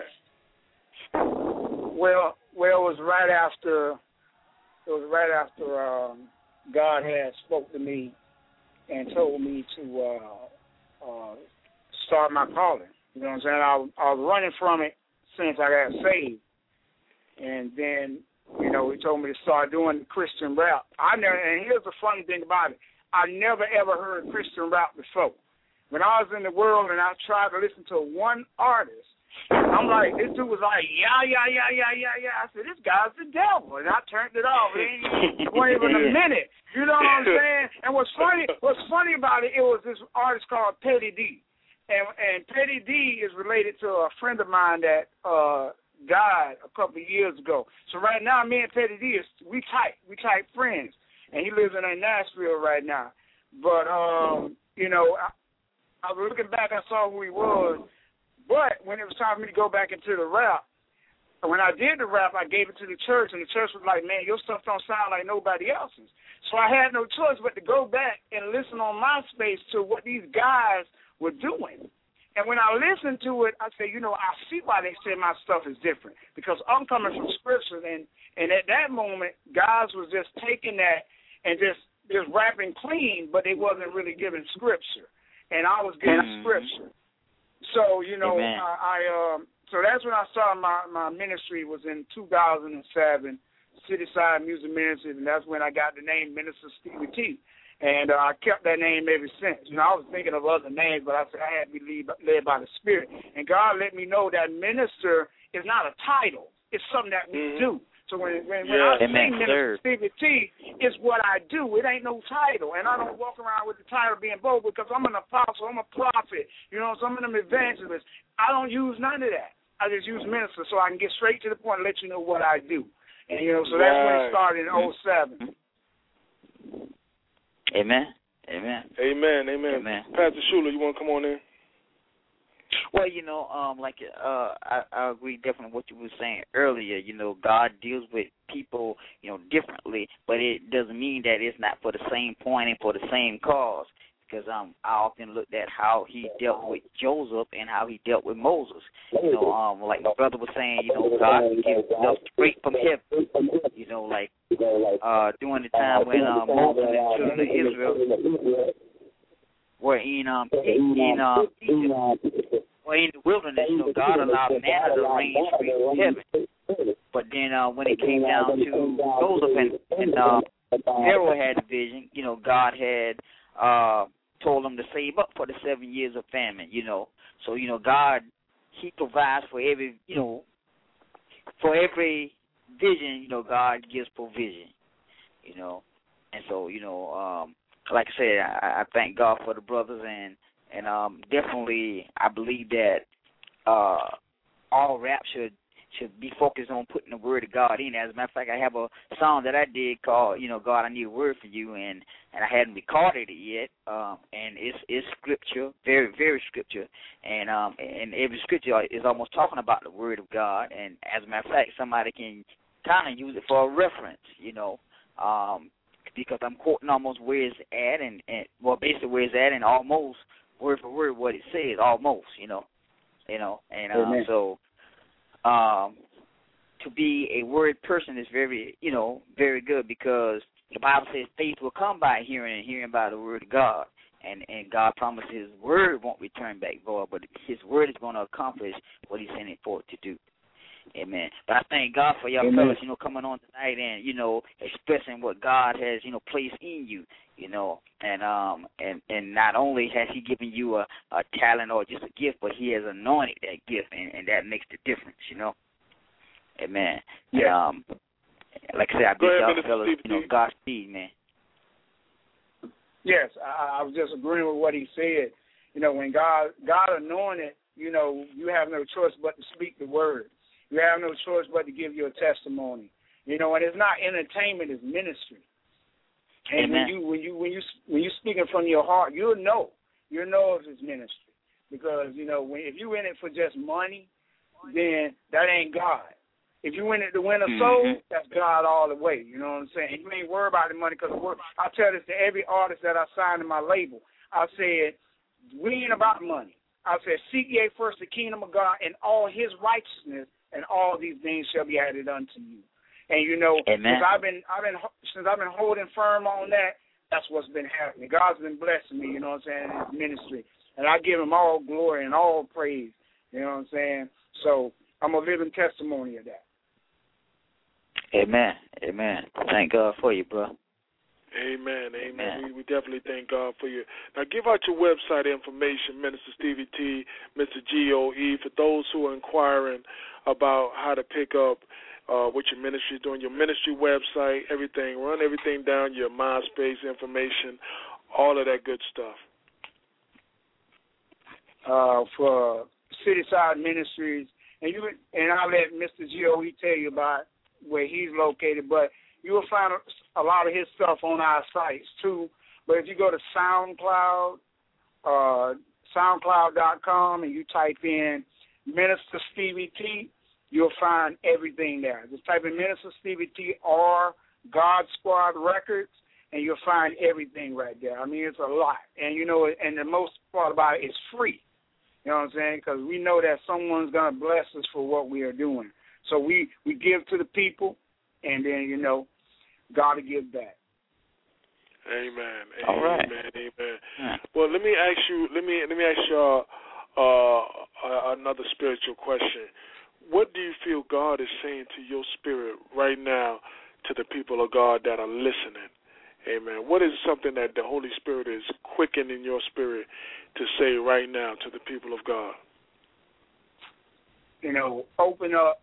that? Well, well, it was right after. It was right after. Um, God had spoke to me and told me to uh, uh, start my calling. You know what I'm saying? I, I was running from it since I got saved. And then, you know, he told me to start doing Christian rap. I never, and here's the funny thing about it. I never, ever heard Christian rap before. When I was in the world and I tried to listen to one artist, I'm like, this dude was like, yeah, yeah, yeah, yeah, yeah, yeah. I said, this guy's the devil. And I turned it off. It wasn't even a minute. You know what I'm saying? And what's funny, what's funny about it, it was this artist called Petty D. And and Petty D is related to a friend of mine that uh, died a couple of years ago. So right now, me and Petty D, is, we tight. We tight friends. And he lives in Nashville right now. But, um, you know, I, I was looking back, I saw who he was. But when it was time for me to go back into the rap, when I did the rap, I gave it to the church, and the church was like, man, your stuff don't sound like nobody else's. So I had no choice but to go back and listen on MySpace to what these guys were doing. And when I listened to it, I said, you know, I see why they say my stuff is different, because I'm coming from Scripture, and, and at that moment, guys was just taking that and just just rapping clean, but they wasn't really giving scripture, and I was giving mm-hmm. scripture. So you know, Amen. I, I um, so that's when I started my my ministry was in two thousand seven, Cityside Music Ministry, and that's when I got the name Minister Stevie T. And uh, I kept that name ever since. You know, I was thinking of other names, but I said I had to be lead, led by the Spirit. And God let me know that minister is not a title. It's something that we mm-hmm. do. So when when, yeah. when I sing Minister Stevie T, it's what I do. It ain't no title. And I don't walk around with the title being bold because I'm an apostle. I'm a prophet. You know, some of them evangelists. I don't use none of that. I just use minister so I can get straight to the point and let you know what I do. And, you know, so that's right. when it started in oh seven. Amen. Amen. Amen. Amen. Amen. Pastor Schuler, you want to come on in? Well, you know, um, like uh, I, I agree definitely with what you were saying earlier. You know, God deals with people, you know, differently, but it doesn't mean that it's not for the same point and for the same cause. Because um, I often looked at how he dealt with Joseph and how he dealt with Moses. You know, um, like my brother was saying, you know, God gives stuff straight from heaven. You know, like uh, during the time when uh, Moses and the children of Israel were in um in um Egypt, or in the wilderness, you know, God allowed manna to rain straight from heaven. But then uh, when it came down to Joseph and, and uh, Pharaoh had a vision, you know, God had uh, told them to save up for the seven years of famine, you know. So, you know, God, he provides for every, you know, for every vision, you know, God gives provision, you know. And so, you know, um, like I said, I, I thank God for the brothers, and, and um, definitely I believe that uh, all rap should should be focused on putting the word of God in. As a matter of fact, I have a song that I did called, you know, God, I Need a Word for You, and, and I hadn't recorded it yet. Um, and it's it's scripture, very, very scripture. And um, and every scripture is almost talking about the word of God. And as a matter of fact, somebody can kind of use it for a reference, you know, um, because I'm quoting almost where it's at, and, and well, basically where it's at, and almost word for word what it says, almost, you know, you know. And um, so Um, to be a word person is very, you know, very good, because the Bible says faith will come by hearing, and hearing by the word of God. And and God promises his word won't return back void, but his word is going to accomplish what he's sent it forth to do. Amen. But I thank God for y'all fellas, you know, coming on tonight and, you know, expressing what God has, you know, placed in you, you know. And um and, and not only has he given you a, a talent or just a gift, but he has anointed that gift, and, and that makes the difference, you know. Amen. Yeah. And, um, like I said, I bid y'all fellas, you know, Godspeed, man. Yes, I, I was just agreeing with what he said. You know, when God God anointed, you know, you have no choice but to speak the word. You have no choice but to give your testimony. You know, and it's not entertainment; it's ministry. And Amen. when you when you when you when you speaking from your heart, you'll know. You'll know if it's ministry, because you know when if you in it for just money, then that ain't God. If you in it to win a soul, mm-hmm. that's God all the way. You know what I'm saying? You ain't worry about the money, because I tell this to every artist that I signed to my label. I said, we ain't about money. I said, seek ye first the kingdom of God and all his righteousness, and all these things shall be added unto you. And you know, Amen. since I've been, I've been, since I've been holding firm on that, that's what's been happening. God's been blessing me. You know what I'm saying? In his ministry, and I give him all glory and all praise. You know what I'm saying? So I'm a living testimony of that. Amen. Amen. Thank God for you, bro. Amen. Amen. Amen. We, we definitely thank God for you. Now, give out your website information, Minister Stevie T, Mister G O E, for those who are inquiring about how to pick up uh, what your ministry is doing, your ministry website, everything. Run everything down, your MySpace information, all of that good stuff. Uh, for Cityside Ministries, and you and I'll let Mister G O E tell you about where he's located, but you will find a, a lot of his stuff on our sites too. But if you go to SoundCloud, uh, SoundCloud dot com, and you type in Minister Stevie T, you'll find everything there. Just type in Minister Stevie T or God Squad Records, and you'll find everything right there. I mean, it's a lot. And, you know, and the most part about it is free. You know what I'm saying? Because we know that someone's going to bless us for what we are doing. So we, we give to the people, and then, you know, God will give back. Amen. All amen. right. Amen. Yeah. Well, let me ask you. Let me let me ask y'all uh, another spiritual question. What do you feel God is saying to your spirit right now, to the people of God that are listening? Amen. What is something that the Holy Spirit is quickening your spirit to say right now to the people of God? You know, open up.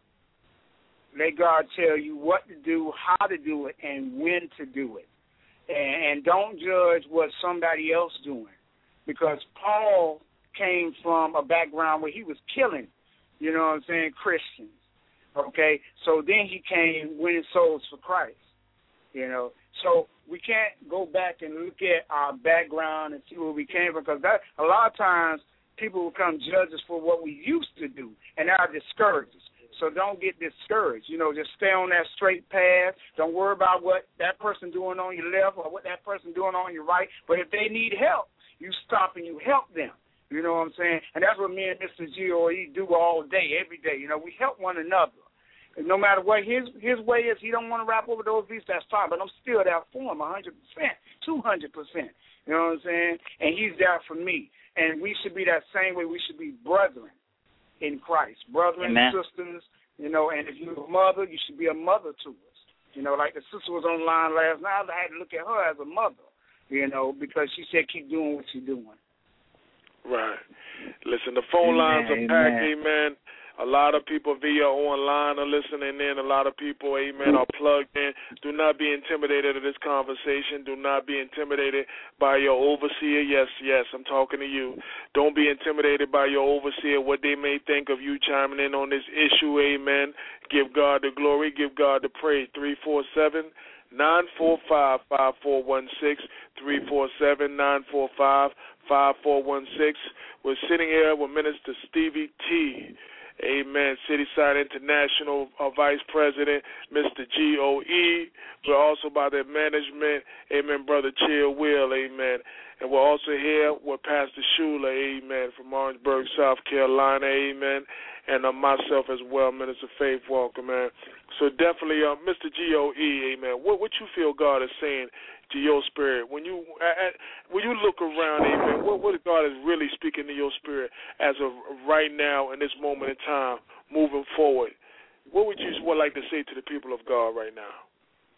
Let God tell you what to do, how to do it, and when to do it. And, and don't judge what somebody else doing. Because Paul came from a background where he was killing, you know what I'm saying, Christians. Okay? So then he came winning souls for Christ. You know? So we can't go back and look at our background and see where we came from, because that, a lot of times people will come judge us for what we used to do, and that discourages us. So don't get discouraged. You know, just stay on that straight path. Don't worry about what that person doing on your left or what that person doing on your right. But if they need help, you stop and you help them. You know what I'm saying? And that's what me and Mister G O E do all day, every day. You know, we help one another. And no matter what his his way is, he don't want to rap over those beats, that's fine. But I'm still there for him one hundred percent, two hundred percent. You know what I'm saying? And he's there for me. And we should be that same way. We should be brethren in Christ. Brethren and sisters, you know, and if you're a mother, you should be a mother to us. You know, like the sister was on the line last night, I had to look at her as a mother, you know, because she said keep doing what you're doing. Right. Listen, the phone lines are packed, amen. A lot of people via online are listening in. A lot of people, amen, are plugged in. Do not be intimidated of this conversation. Do not be intimidated by your overseer. Yes, yes, I'm talking to you. Don't be intimidated by your overseer, what they may think of you chiming in on this issue, amen. Give God the glory. Give God the praise. three four seven, nine four five, five four one six, three four seven, nine four five, five four one six. We're sitting here with Minister Stevie T. Amen. Cityside International uh, Vice President, Mister G O E. We're also by their management, amen, Brother Chill Will, amen. And we're also here with Pastor Shula, amen, from Orangeburg, South Carolina, amen. And uh, myself as well, Minister Faith Walker, man. So definitely, uh, Mister G O E, amen, what, what you feel God is saying to your spirit when you uh, when you look around, amen, what, what God is really speaking to your spirit as of right now in this moment in time, moving forward? What would you would like to say to the people of God right now?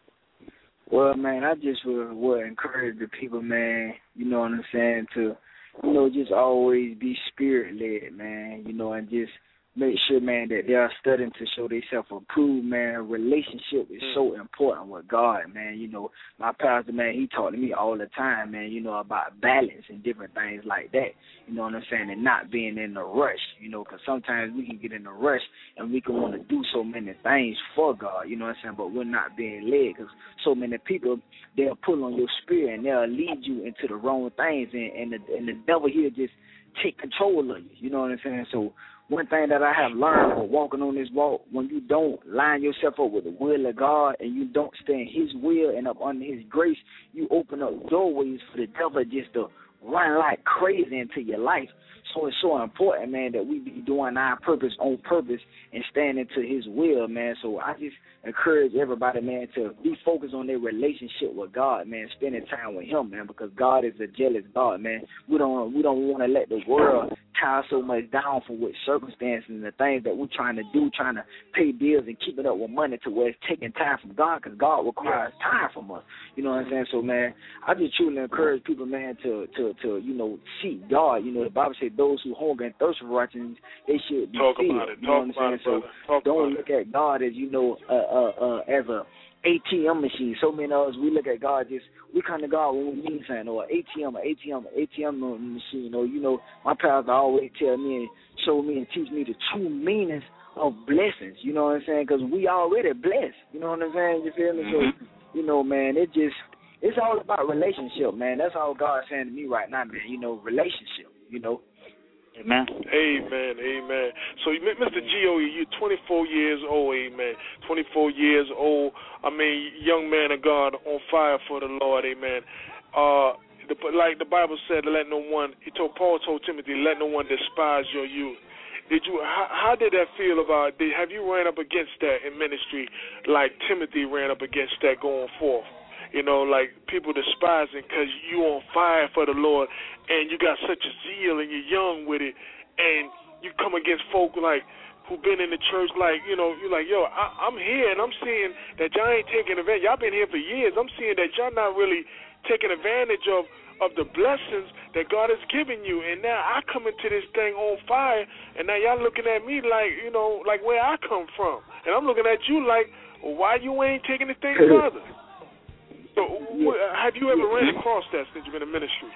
Well, man, I just would, would encourage the people, man, you know what I'm saying, to, you know, just always be spirit-led, man, you know, and just make sure, man, that they are studying to show themselves approved, man. Relationship is so important with God, man. You know, my pastor, man, he taught to me all the time, man, you know, about balance and different things like that. You know what I'm saying? And not being in a rush, you know, because sometimes we can get in a rush and we can want to do so many things for God, you know what I'm saying, but we're not being led because so many people, they'll pull on your spirit and they'll lead you into the wrong things, and, and, the, and the devil here just take control of you, you know what I'm saying? So one thing that I have learned from walking on this walk, when you don't line yourself up with the will of God and you don't stay in his will and up under his grace, you open up doorways for the devil just to run like crazy into your life. So it's so important, man, that we be doing our purpose on purpose and standing to his will, man. So I just encourage everybody, man, to be focused on their relationship with God, man, spending time with him, man, because God is a jealous God, man. We don't we don't want to let the world tie so much down for what circumstances and the things that we're trying to do, trying to pay bills and keep it up with money to where it's taking time from God, because God requires time from us. You know what I'm saying? So, man, I just truly encourage people, man, to, to, to you know, seek God. You know, the Bible says those who hunger and thirst for righteousness, they should be Talk filled. about it. You know Talk what I'm saying? about it, so Talk don't about look it. at God as, you know, uh, uh, uh, as a A T M machine. So many of us, we look at God just, we come to God when we need something, or A T M, or A T M, or A T M machine, or, you know, my pastor always tell me and show me and teach me the true meanings of blessings, you know what I'm saying, because we already blessed, you know what I'm saying, you feel me? So, you know, man, it just, it's all about relationship, man. That's all God's saying to me right now, man, you know, relationship, you know. Amen. Amen, amen. So, Mister G O E, you're twenty-four years old, amen. twenty-four years old, I mean, young man of God on fire for the Lord, amen. Uh, the, like the Bible said, let no one, he told, Paul told Timothy, let no one despise your youth. Did you, how, how did that feel about, did, have you ran up against that in ministry like Timothy ran up against that going forth? you know, like people despising because you on fire for the Lord and you got such a zeal and you're young with it, and you come against folk like who've been in the church, like, you know, you're like, yo, I, I'm here and I'm seeing that y'all ain't taking advantage. Y'all been here for years. I'm seeing that y'all not really taking advantage of, of the blessings that God has given you. And now I come into this thing on fire, and now y'all looking at me like, you know, like where I come from. And I'm looking at you like, well, why you ain't taking the thing further? So have you ever ran across that since you've been in ministry?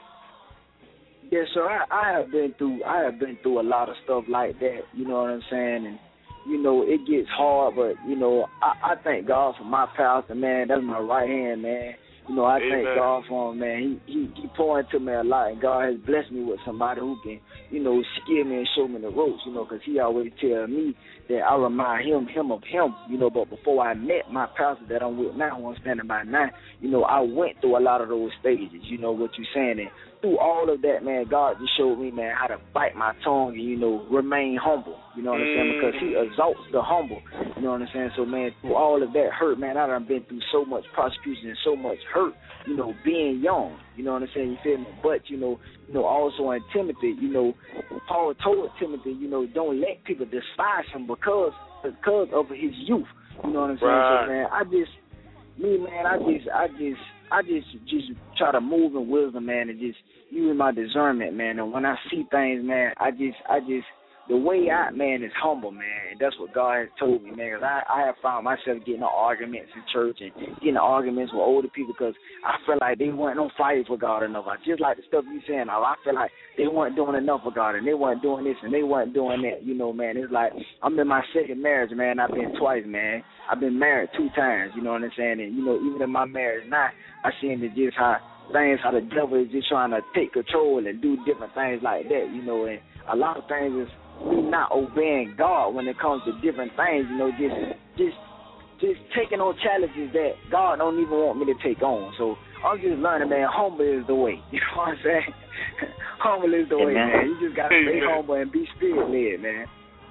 Yes, sir. I, I have been through. I have been through a lot of stuff like that. You know what I'm saying? And you know, it gets hard, but you know, I, I thank God for my pastor, man. That's my right hand, man. You know, I Amen. Thank God for him, man. He he he pouring into me a lot, and God has blessed me with somebody who can, you know, skill me and show me the ropes. You know, because he always tell me that I remind him him of him. You know, but before I met my pastor that I'm with now, one standing by now, you know, I went through a lot of those stages. You know what you're saying, and through all of that, man, God just showed me, man, how to bite my tongue and, you know, remain humble. You know what I'm saying? Because he exalts the humble. You know what I'm saying? So, man, through all of that hurt, man, I done been through so much persecution and so much hurt, you know, being young. You know what I'm saying? You feel me? But, you know, you know, also in Timothy, you know, Paul told Timothy, you know, don't let people despise him because because of his youth. You know what I'm saying? Right. So, man, I just, me, man, I just, I just, I just, just try to move in wisdom, man, and just use my discernment, man. And when I see things, man, I just, I just, the way I, man, is humble, man. And that's what God has told me, man. Cause I, I have found myself getting in arguments in church and getting in arguments with older people because I feel like they weren't on fire for God enough. I just like the stuff you saying. I feel like they weren't doing enough for God, and they weren't doing this, and they weren't doing that. You know, man, it's like I'm in my second marriage, man. I've been twice, man. I've been married two times, you know what I'm saying? And, you know, even in my marriage now, I seen it just how things, how the devil is just trying to take control and do different things like that, you know, and a lot of things is me not obeying God when it comes to different things, you know, just just just taking on challenges that God don't even want me to take on. So I'm just learning, man, humble is the way. You know what I'm saying? Humble is the way, man. You just got to stay humble and be spirit-led, man.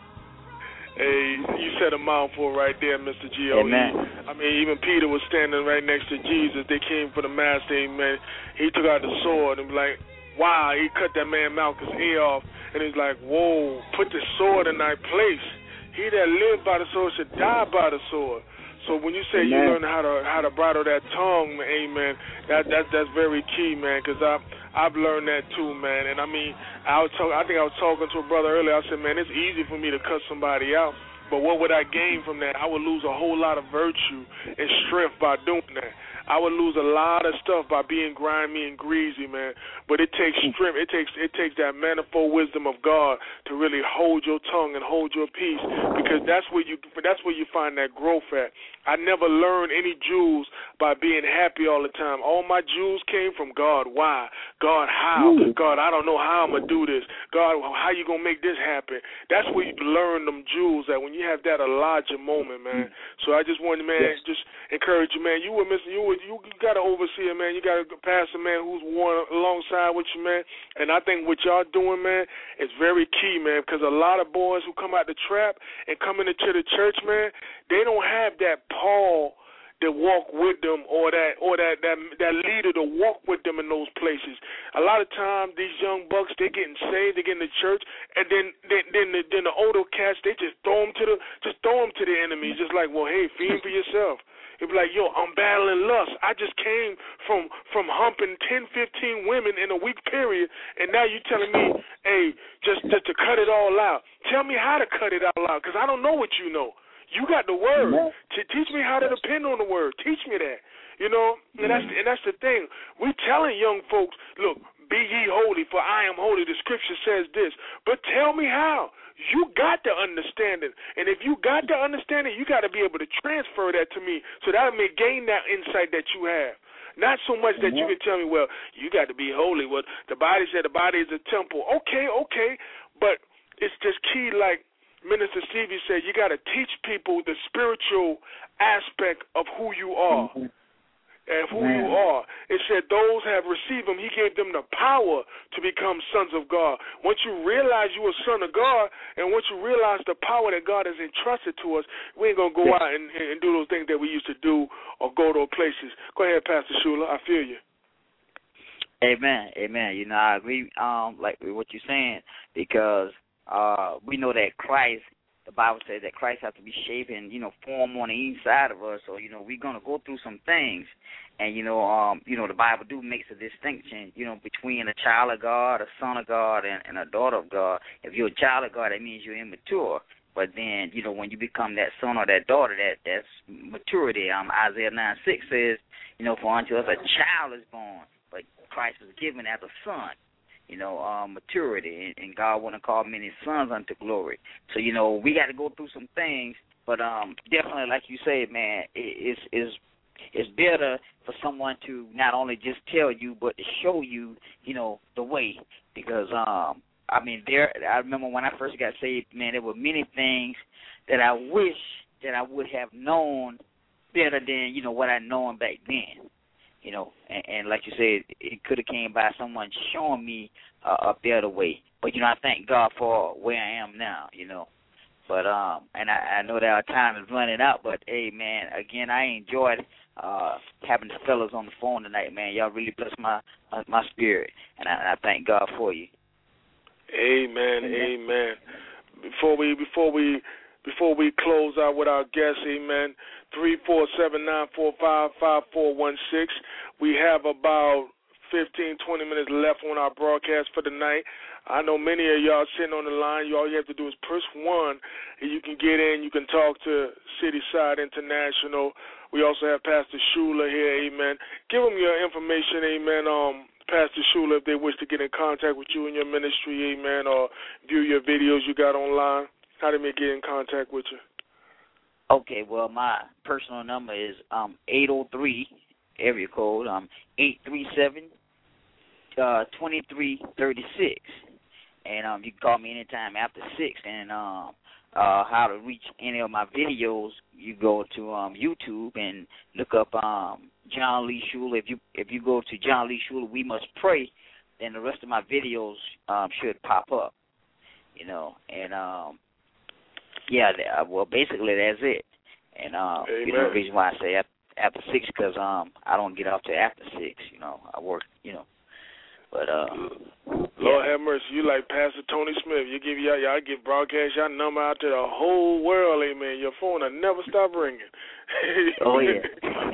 Hey, you said a mouthful right there, Mister G O E. Amen. I mean, even Peter was standing right next to Jesus. They came for the master, amen. He took out the sword and was like, wow, he cut that man Malchus' ear off. And he's like, whoa, put the sword in thy place. He that lived by the sword should die by the sword. So when you say Amen. You learn how to how to bridle that tongue, amen, that that that's very key, man, because I've, I've learned that too, man. And I mean, I was talk, I think I was talking to a brother earlier. I said, man, it's easy for me to cut somebody out, but what would I gain from that? I would lose a whole lot of virtue and strength by doing that. I would lose a lot of stuff by being grimy and greasy, man. But it takes strength. It takes it takes that manifold wisdom of God to really hold your tongue and hold your peace, because that's where you that's where you find that growth at. I never learned any jewels by being happy all the time. All my jewels came from God. Why? God, how? God, I don't know how I'm going to do this. God, how you going to make this happen? That's where you learn them jewels at, when you have that Elijah moment, man. So I just wanted, man, yes. just encourage you, man. You were missing, you were, you got to oversee it, man. You got to pastor, man, who's worn alongside with you, man. And I think what y'all doing, man, is very key, man, because a lot of boys who come out the trap and come into the church, man, they don't have that Paul that walk with them, or that or that, that that leader to walk with them in those places. A lot of times these young bucks, they getting saved, they get in the church, and then then then the, then the older cats, they just throw them to the just throw them to the enemy. Just like, well, hey, feed for yourself. It'd be like, yo, I'm battling lust. I just came from from humping ten, fifteen women in a week period, and now you telling me, hey, just, just to cut it all out. Tell me how to cut it all out, because I don't know what you know. You got the word. To teach me how to depend on the word. Teach me that. You know, and that's and that's the thing. We telling young folks, look, be ye holy, for I am holy. The scripture says this. But tell me how. You got to understand it. And if you got to understand it, you got to be able to transfer that to me so that I may gain that insight that you have. Not so much that you can tell me, well, you got to be holy. Well, the body said the body is a temple. Okay, okay. But it's just key, like Minister Stevie said, you got to teach people the spiritual aspect of who you are. Mm-hmm. and who Man. you are. It said those have received him, he gave them the power to become sons of God. Once you realize you're a son of God, and once you realize the power that God has entrusted to us, we ain't going to go out and, and do those things that we used to do or go to those places. Go ahead, Pastor Shula. I feel you. Amen. Amen. You know, I agree um, like with what you're saying, because uh, we know that Christ, the Bible says that Christ has to be shaped and, you know, formed on the inside of us. So, you know, we're going to go through some things. And, you know, um, you know, the Bible do makes a distinction, you know, between a child of God, a son of God, and, and a daughter of God. If you're a child of God, that means you're immature. But then, you know, when you become that son or that daughter, that that's maturity. Um, Isaiah nine six says, you know, for unto us a child is born, but Christ was given as a son. You know, um, maturity, and, and God want to call many sons unto glory. So, you know, we got to go through some things, but um, definitely, like you said, man, it, it's, it's, it's better for someone to not only just tell you, but to show you, you know, the way. Because, um, I mean, there. I remember when I first got saved, man, there were many things that I wish that I would have known better than, you know, what I known back then. You know, and, and like you said, it could have came by someone showing me uh, a better way. But, you know, I thank God for where I am now, you know. But, um, and I, I know that our time is running out, but, hey, man, again, I enjoyed uh, having the fellas on the phone tonight, man. Y'all really blessed my my, my spirit, and I, and I thank God for you. Amen, amen. amen. Before we, before we, before we close out with our guests, amen, three four seven, nine four five, five four one six. We have about fifteen, twenty minutes left on our broadcast for the night. I know many of y'all sitting on the line. You all you have to do is push one, and you can get in. You can talk to Cityside International. We also have Pastor Shula here, amen. Give them your information, amen, um, Pastor Shula, if they wish to get in contact with you and your ministry, amen, or view your videos you got online. How do they get in contact with you? Okay, well, my personal number is um eight oh three, area code, um eight three seven, twenty-three thirty-six. And um, you can call me anytime after six. And um, uh, how to reach any of my videos, you go to um, YouTube and look up um, John Lee Shula. If you if you go to John Lee Shula, We Must Pray, then the rest of my videos um, should pop up. You know, and um, yeah, well, basically that's it. And um, you know the reason why I say after, after six, because um, I don't get off till after six. You know, I work. You know. But, uh, Lord yeah. have mercy. You like Pastor Tony Smith. You give y'all, y'all give broadcast y'all number out to the whole world, amen. Your phone will never stop ringing. Oh, yeah.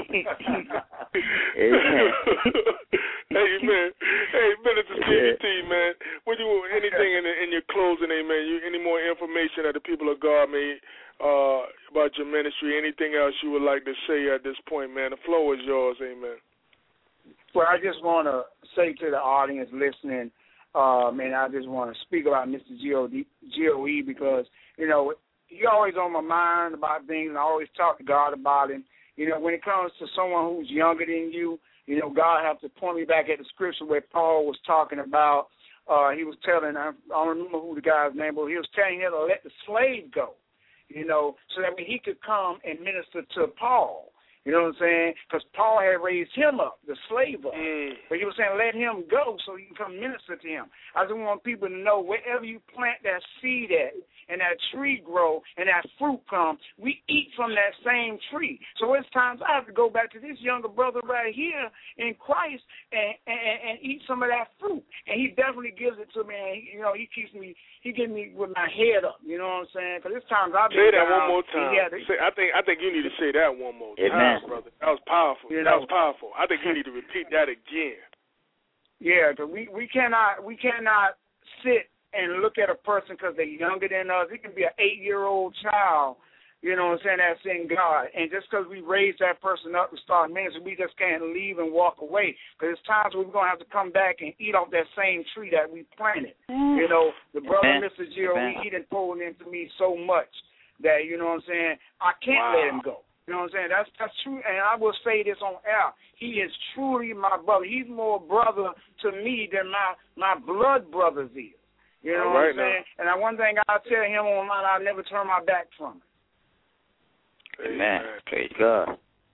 Amen. Amen. Hey, Minister Stevie T, man. Would you, anything in, the, in your closing, amen, you, any more information that the people of God may, uh, about your ministry, anything else you would like to say at this point, man? The floor is yours, amen. Well, I just want to say to the audience listening, um, and I just want to speak about Mister G O E because, you know, he's always on my mind about things, and I always talk to God about him. You know, when it comes to someone who's younger than you, you know, God has to point me back at the scripture where Paul was talking about, uh, he was telling, I don't remember who the guy's name was, he was telling him to let the slave go, you know, so that he could come and minister to Paul. You know what I'm saying? Because Paul had raised him up, the slave up. Mm. But he was saying, let him go so you can come minister to him. I just want people to know wherever you plant that seed at and that tree grow and that fruit come, we eat from that same tree. So it's times I have to go back to this younger brother right here in Christ and, and, and eat some of that fruit. And he definitely gives it to me. And, he, you know, he keeps me, he gives me with my head up. You know what I'm saying? Because it's times I've been Say that down, one more time. To, say, I think I think you need to say that one more time. Amen. Brother. That was powerful. You that know, was powerful. I think you need to repeat that again. Yeah, because we, we cannot we cannot sit and look at a person because they're younger than us. It can be an eight-year-old child, you know what I'm saying, that's in God. And just because we raise that person up to start ministry, we just can't leave and walk away. Because there's times where we're going to have to come back and eat off that same tree that we planted. Mm. You know, the brother, Amen. Mister G O E, he done poured into me so much that, you know what I'm saying, I can't wow. let him go. You know what I'm saying? That's that's true, and I will say this on air. He is truly my brother. He's more brother to me than my, my blood brothers is. You know All what right I'm saying? now. And I, one thing I'll tell him on mine, I'll never turn my back from him. Amen. Praise God.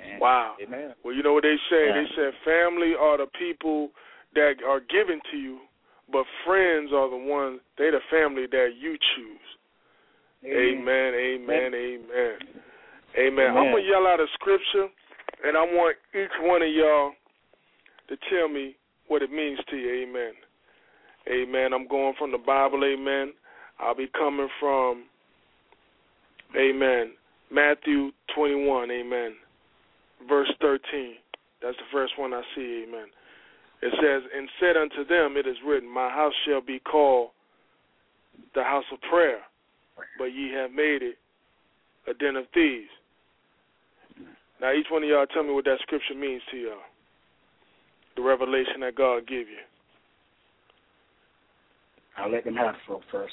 Amen. Wow. Amen. Well, you know what they say? Yeah. They said family are the people that are given to you, but friends are the ones, they the family that you choose. Amen, amen, amen. Amen. Amen. I'm going to yell out a scripture, and I want each one of y'all to tell me what it means to you. Amen. Amen. I'm going from the Bible. Amen. I'll be coming from, amen, Matthew twenty-one. Amen. Verse thirteen. That's the first one I see. Amen. It says, and said unto them, it is written, my house shall be called the house of prayer, but ye have made it a den of thieves. Now, each one of y'all tell me what that scripture means to y'all. The revelation that God give you. I'll let them have it first.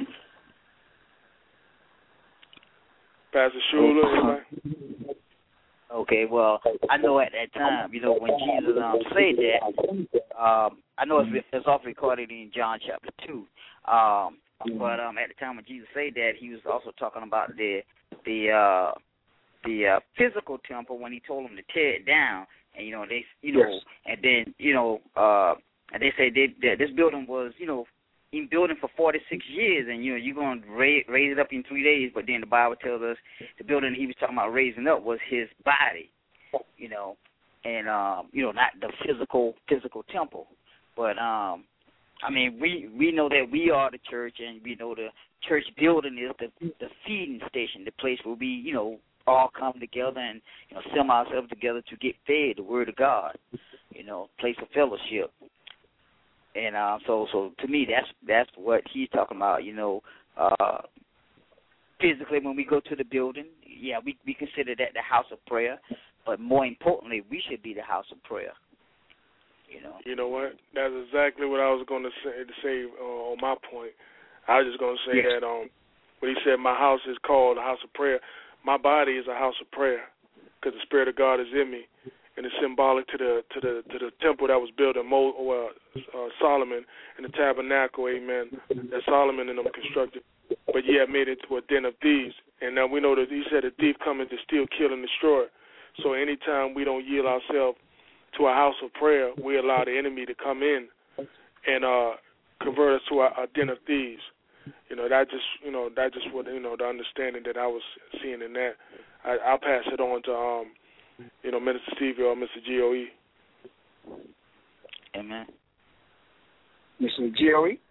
Pastor Shula, anybody? Okay, well, I know at that time, you know, when Jesus um, said that, um, I know it's, it's often recorded in John chapter two, um, but um, at the time when Jesus said that, he was also talking about the the uh, the uh, physical temple when he told them to tear it down, and you know they, you know, yes. and then you know, uh, and they say they, that this building was, you know, in building for forty-six years, and you know you're going to raise, raise it up in three days. But then the Bible tells us the building he was talking about raising up was his body, you know, and um, you know not the physical physical temple. But um, I mean we we know that we are the church, and we know the church building is the the feeding station, the place where we you know all come together and you know assemble ourselves together to get fed the Word of God, you know, place of fellowship. And uh, so, so to me, that's that's what he's talking about. You know, uh, physically, when we go to the building, yeah, we we consider that the house of prayer. But more importantly, we should be the house of prayer. You know. You know what? That's exactly what I was going to say. To say uh, on my point, I was just going to say yes. that um, when he said my house is called a house of prayer, my body is a house of prayer because the Spirit of God is in me. And it's symbolic to the to the to the temple that was built in Mo, uh, uh, Solomon and the tabernacle, amen. That Solomon and them constructed, but ye have made it to a den of thieves. And now we know that he said a thief cometh to steal, kill, and destroy. So anytime we don't yield ourselves to a house of prayer, we allow the enemy to come in and uh, convert us to a, a den of thieves. You know that just you know that just what you know the understanding that I was seeing in that. I, I'll pass it on to um. You know, Minister Stevie or Mister G O E. Amen. Mister G O E.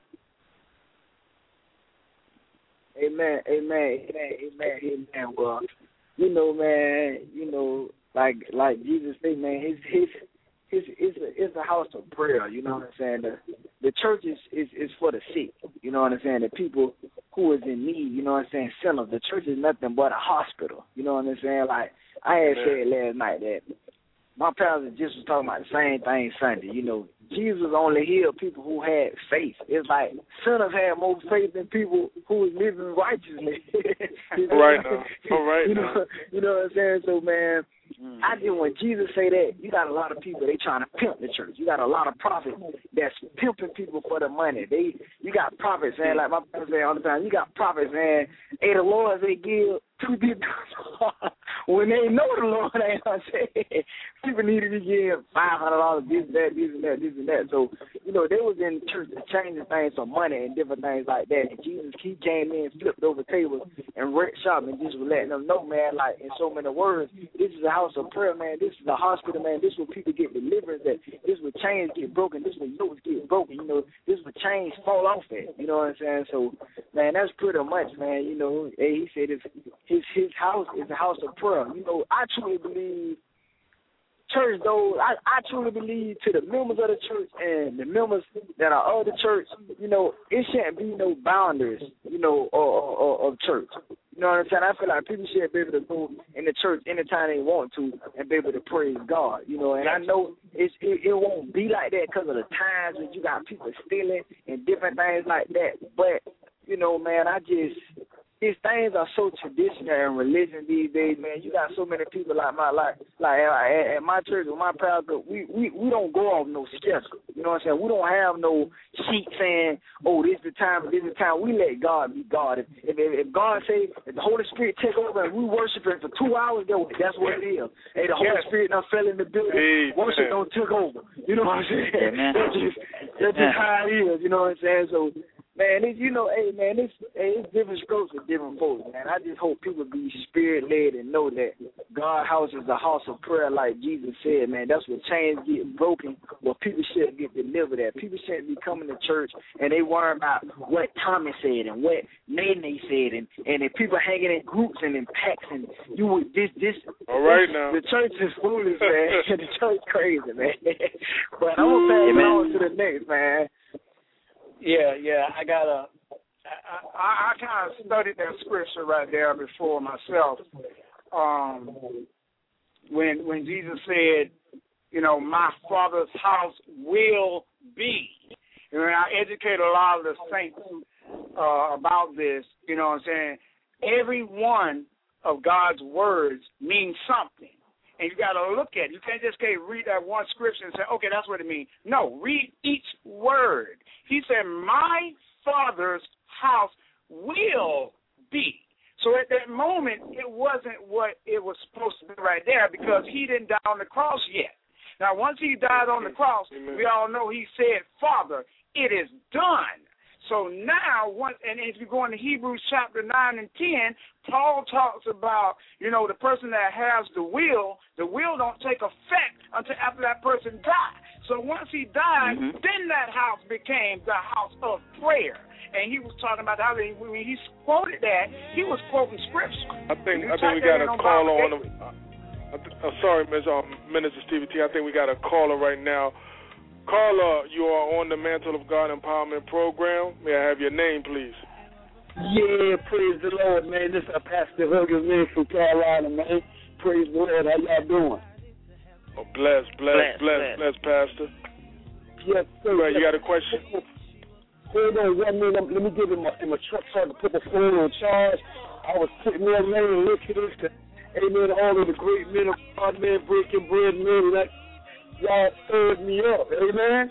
Amen, amen, amen, amen, amen. Well, you know, man, you know, like like Jesus said, man, his his his it's a it's a house of prayer. You know what I'm saying? The the church is, is is for the sick. You know what I'm saying? The people who is in need. You know what I'm saying? Sinners. The church is nothing but a hospital. You know what I'm saying? Like I had said last night that my pastor just was talking about the same thing Sunday. You know, Jesus only healed people who had faith. It's like sinners had more faith than people who was living righteously. you know? Right now. All right you now. know, you know what I'm saying? So, man, mm. I think when Jesus say that, you got a lot of people, they trying to pimp the church. You got a lot of prophets that's pimping people for the money. They, You got prophets saying, like my pastor say all the time, you got prophets saying, hey, the Lord say give two people. When they know the Lord, ain't gonna say people need to be giving five hundred dollars, this and that, this and that, this and that. So, you know, they was in church changing things for money and different things like that. And Jesus, he came in, flipped over tables and wrecked shop and just was letting them know, man, like in so many words, this is a house of prayer, man. This is a hospital, man. This is where people get deliverance at. This is where chains get broken. This is where yokes get broken. You know, this is where chains fall off at. You know what I'm saying? So, man, that's pretty much, man. You know, he said his his his house is a house of prayer. You know, I truly believe church, though, I, I truly believe to the members of the church and the members that are of the church, you know, it shouldn't be no boundaries, you know, of, of, of church. You know what I'm saying? I feel like people should be able to go in the church anytime they want to and be able to praise God, you know. And I know it's, it, it won't be like that because of the times that you got people stealing and different things like that. But, you know, man, I just... these things are so traditional and religion these days, man. You got so many people like my like like at, at my church with my pastor. We, we we don't go off no schedule. You know what I'm saying? We don't have no sheet saying, oh, this is the time, this is the time. We let God be God. If if, if God say, if the Holy Spirit take over and we worship Him for two hours, that's what it is. Hey, the Holy yes. Spirit done fell in the building. Hey, worship don't took over. You know what I'm saying? Yeah, that's just that's just how it is. You know what I'm saying? So. Man, it's, you know, hey, man, it's, hey, it's different strokes for different folks, man. I just hope people be spirit-led and know that God's house is a house of prayer like Jesus said, man. That's where chains get broken, where people should get delivered at. People shouldn't be coming to church and they worry about what Tommy said and what Nene said, and, and if people hanging in groups and in packs, and you would, this, this, All right this now. the church is foolish, man. The church crazy, man. But I'm going to pass it on to the next, man. Yeah, yeah, I got a, I, I, I kind of studied that scripture right there before myself. Um, when when Jesus said, you know, my Father's house will be. And I educate a lot of the saints uh, about this. You know what I'm saying? Every one of God's words means something. And you got to look at it. You can't just okay, read that one scripture and say, okay, that's what it means. No, read each word. He said, my Father's house will be. So at that moment, it wasn't what it was supposed to be right there because he didn't die on the cross yet. Now, once he died on the cross, Amen. We all know he said, Father, it is done. So now, once, and if you go into Hebrews chapter nine and ten, Paul talks about, you know, the person that has the will, the will don't take effect until after that person died. So once he died, mm-hmm. then that house became the house of prayer. And he was talking about how he, when he quoted that, he was quoting scripture. I think I think we got a caller on. The, uh, uh, sorry, Miz Um, Minister Stevie T. I think we got a caller right now. Carla, you are on the Mantle of God Empowerment Program. May I have your name, please? Yeah, praise the Lord, man. This is Pastor Huggins, man, from Carolina, man. Praise the Lord. How y'all doing? Oh, bless, bless, bless, bless, bless, Pastor. Yes, sir. Right, you got a question? Hold on one minute. Let me get in my, in my truck so I can put the phone on charge. I was sitting there, man, and looking at this. Amen. All of the great men of God, man, breaking bread, man, like y'all stirred me up. Amen?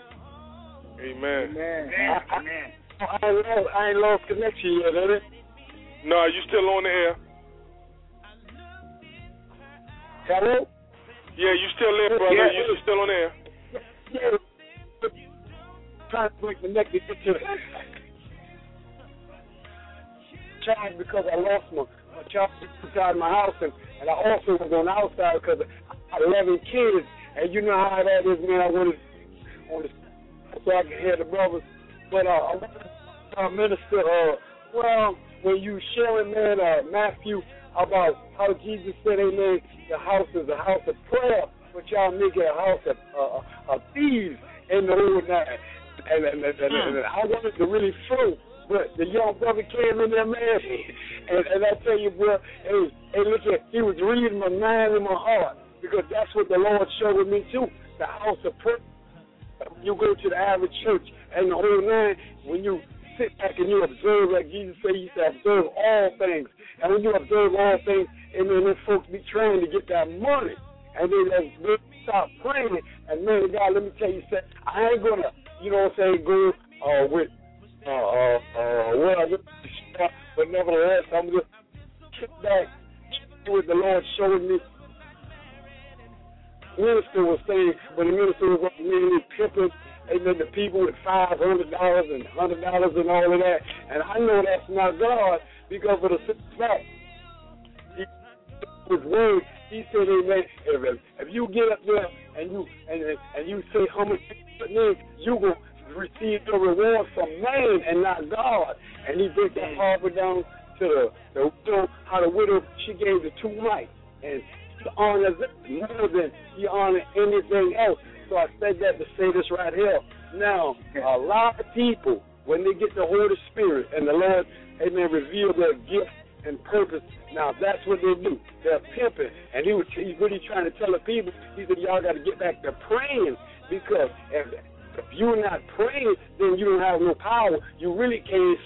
Amen. Amen. I, I, Amen. I, I, ain't lost, I ain't lost connection yet, is it? No, you still on the air. Hello? Yeah, you still there, brother. Yeah. You still on the air. Yeah. Trying to break connected to the child because I lost my, my child inside my house, and, and I also was on the outside because I had eleven kids. And you know how that is, man. I wanted on the so I can hear the brothers. But uh, uh minister, uh, well, when you sharing, man, uh, Matthew about how Jesus said, amen, the house is a house of prayer, but y'all make it a house of, uh, of thieves in the whole night. And, and, and, and, and I wanted to really flow, but the young brother came in there, man, and, and I tell you, bro, hey, hey, look at, he was reading my mind and my heart. Because that's what the Lord showed me too, the house of prayer. You go to the average church and the whole nine, when you sit back and you observe, like Jesus said, you should observe all things. And when you observe all things, and then those folks be trying to get that money, and then they stop praying. And man, God, let me tell you, something. I ain't gonna, you know what I'm saying, go uh, with uh, uh, uh, whatever, but nevertheless, I'm gonna kick back with the Lord showing me. Minister was saying, when the minister was mainly pimping, amen, the people with five hundred dollars and one hundred dollars and all of that. And I know that's not God because of the simple fact. His word, he said, amen, if, if you get up there and you and, and you say how much you will receive the reward from man and not God. And he broke that harbor down to the, the widow, how the widow, she gave the two mites. And honor more than you honor anything else. So I said that to say this right here. Now, a lot of people, when they get the Holy Spirit and the Lord, amen, reveal their gift and purpose, now that's what they do. They're pimping. And he was he's really trying to tell the people, he said, y'all got to get back to praying, because if, if you're not praying, then you don't have no power. You really can't see.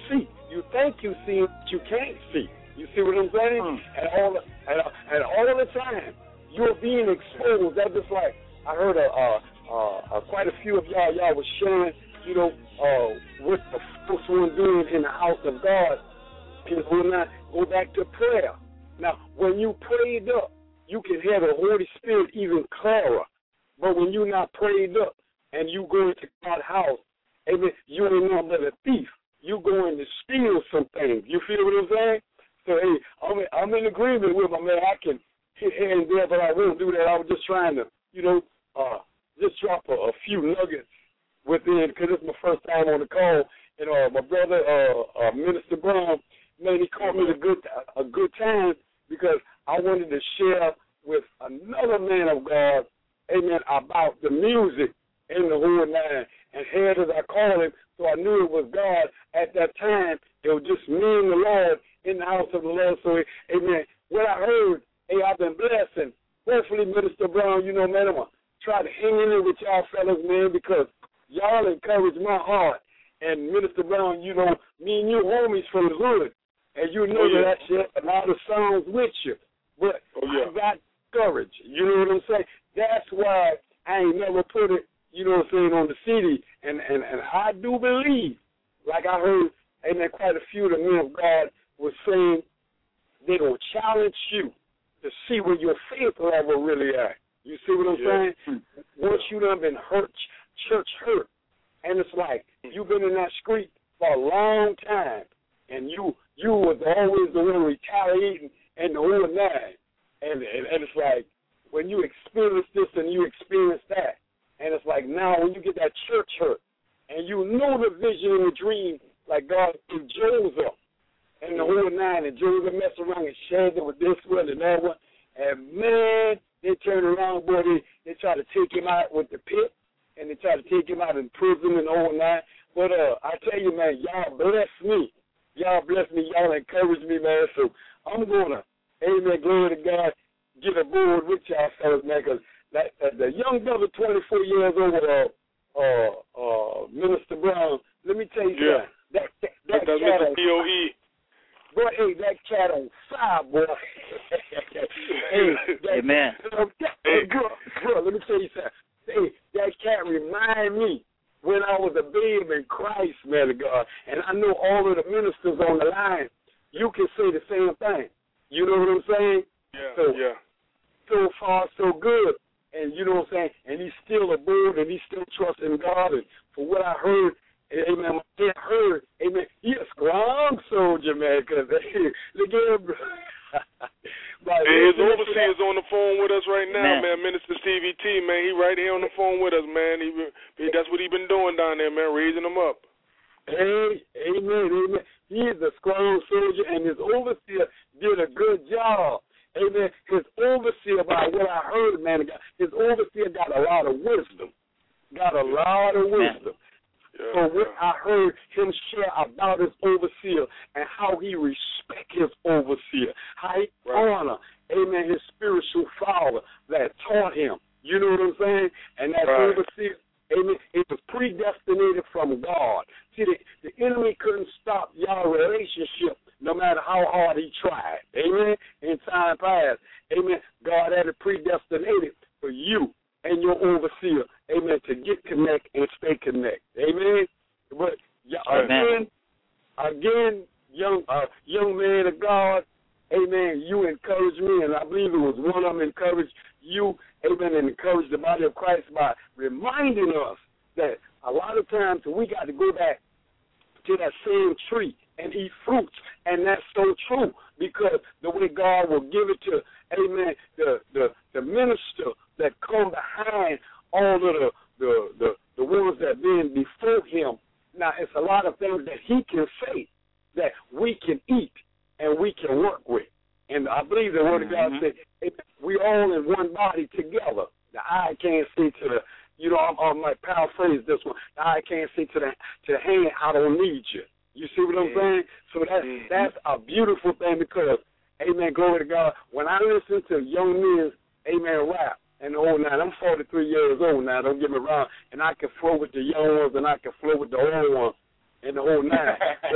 you think you see, but you can't see. You see what I'm saying? Mm. And all the, and, and all the time, you're being exposed. That's just like I heard a, uh, uh, uh, quite a few of y'all y'all was sharing, you know, uh, what the first one doing in the house of God. And when I go back to prayer. Now, when you prayed up, you can hear the Holy Spirit even clearer. But when you're not prayed up and you go into God's house, amen, you ain't nothing but a thief. You going to steal some things. You feel what I'm saying? So, hey, I'm in, I'm in agreement with my man. I can hit here and there, but I won't do that. I was just trying to, you know, uh, just drop a, a few nuggets within, because it's my first time on the call. And uh, my brother, uh, uh, Minister Brown, man, he called me a good, a good time because I wanted to share with another man of God, amen, about the music in the whole nine. And head as I called him, so I knew it was God at that time. It was just me and the Lord in the house of the Lord. So, amen, what I heard, hey, I've been blessed. And hopefully, Minister Brown, you know, man, I'm going to try to hang in there with y'all fellas, man, because y'all encourage my heart. And Minister Brown, you know, me and you homies from the hood. And you know oh, yeah. that shit, a lot of songs with you. But oh, yeah. I got courage. You know what I'm saying? That's why I ain't never put it, you know what I'm saying, on the C D. And, and, and I do believe, like I heard, amen, quite a few of the men of God were saying they're going to challenge you to see where your faith level really at. You see what I'm yeah. saying? Once you done been hurt, church hurt, and it's like you've been in that street for a long time, and you you was always the one retaliating and the whole nine. And, and, and it's like when you experience this and you experience that, and it's like now when you get that church hurt, and you know the vision and the dream, like God threw Joseph and the whole nine, and Joseph messed around and shared it with this one and that one, and man, they turn around, boy, they, they try to take him out with the pit, and they try to take him out in prison and the whole nine. But uh, I tell you, man, y'all bless me. Y'all bless me. Y'all encourage me, man. So I'm going to, amen, glory to God, get aboard with y'all fellas, man, because that, uh, the young brother, twenty-four years old, uh, uh, uh, Minister Brown, let me tell you yeah. something. That, that, that, that cat Mister P O E. Boy, hey, that cat on fire, boy. hey, that, Amen. Uh, that, hey, bro, bro, let me tell you something. Hey, that cat remind me when I was a babe in Christ, man of God. And I know all of the ministers on the line, you can say the same thing. You know what I'm saying? Yeah, so, yeah. So far, so good. And you know what I'm saying? And he's still aboard and he's still trusting God. And for what I heard, amen, I heard, amen, he's a strong soldier, man, because look at him. Hey, his overseer's on the phone with us right now, man. man. Minister Stevie T, man, he right here on the phone with us, man. He, he that's what he been doing down there, man, raising them up. Hey, amen, amen. He is a strong soldier, and his overseer did a good job. Amen. His overseer, by what I heard, man, his overseer got a lot of wisdom. Got a lot of wisdom. Yeah, so what yeah. I heard him share about his overseer and how he respect his overseer, how he right. honor, amen, his spiritual father that taught him. You know what I'm saying? And that right. overseer, amen, it was predestinated from God. See, the, the enemy couldn't stop y'all relationship no matter how hard he tried. Amen? In time past, amen, God had it predestinated for you and your overseer, amen, to get connect and stay connect. Amen? But again, again, young uh, young man of God, amen, you encouraged me, and I believe it was one of them encouraged you, amen, and encouraged the body of Christ by reminding us that a lot of times we got to go back to that same tree and eat fruits, and that's so true because the way God will give it to, amen, the the, the minister that come behind all of the, the, the, the ones that been before him. Now, it's a lot of things that he can say that we can eat and we can work with. And I believe the Word mm-hmm. of God said, we all in one body together. The eye can't say to the, you know, I'm, I might paraphrase this one, the eye can't say to the, to the hand, I don't need you. You see what I'm saying? So that's, mm-hmm. that's a beautiful thing because, amen, glory to God, when I listen to young men, amen, rap, and the old nine, I'm forty-three years old now, don't get me wrong, and I can flow with the young ones and I can flow with the old ones and the whole nine. But when I,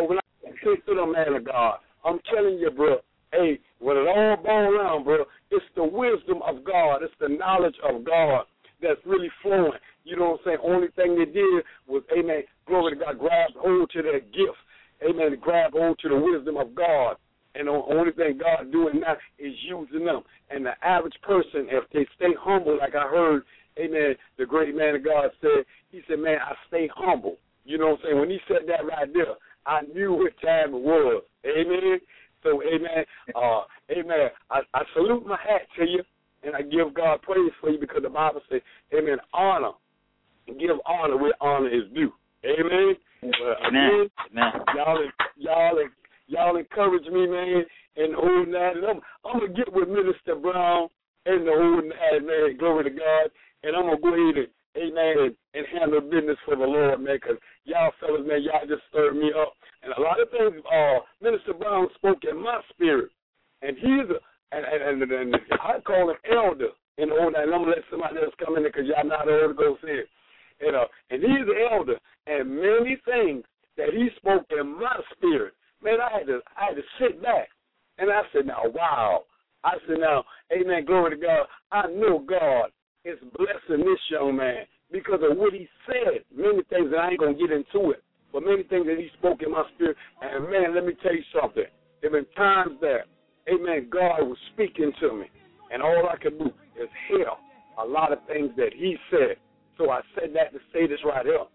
Say to the man of God, I'm telling you, bro, hey, when it all boils around, bro, it's the wisdom of God. It's the knowledge of God that's really flowing. You know what I'm saying? Only thing they did was, amen, glory to God, grab hold to their gift. Amen, to grab hold to the wisdom of God. And the only thing God doing now is using them. And the average person, if they stay humble, like I heard, amen, the great man of God said, he said, man, I stay humble. You know what I'm saying? When he said that right there, I knew what time it was. Amen. So, amen. Uh, amen. I, I salute my hat to you, and I give God praise for you because the Bible says, amen, honor. Give honor where honor is due. Amen. Uh, Amen. Again, y'all, y'all, y'all encourage me, man, and the whole night. And I'm, I'm going to get with Minister Brown and the whole night, man. Glory to God. And I'm going to go ahead and, amen, and, and handle business for the Lord, man, because y'all fellas, man, y'all just stirred me up. And a lot of things uh, Minister Brown spoke in my spirit. And he's a, and, and, and, and I call him elder in the whole night. And I'm going to let somebody else come in there because y'all know how the Holy Ghost is. You know, and he's an elder, and many things that he spoke in my spirit, man, I had to I had to sit back, and I said, now, wow. I said, now, amen, glory to God. I know God is blessing this young man because of what he said. Many things that I ain't going to get into it, but many things that he spoke in my spirit. And, man, let me tell you something. There have been times that, amen, God was speaking to me, and all I could do is hear a lot of things that he said. So I said that to say this right here.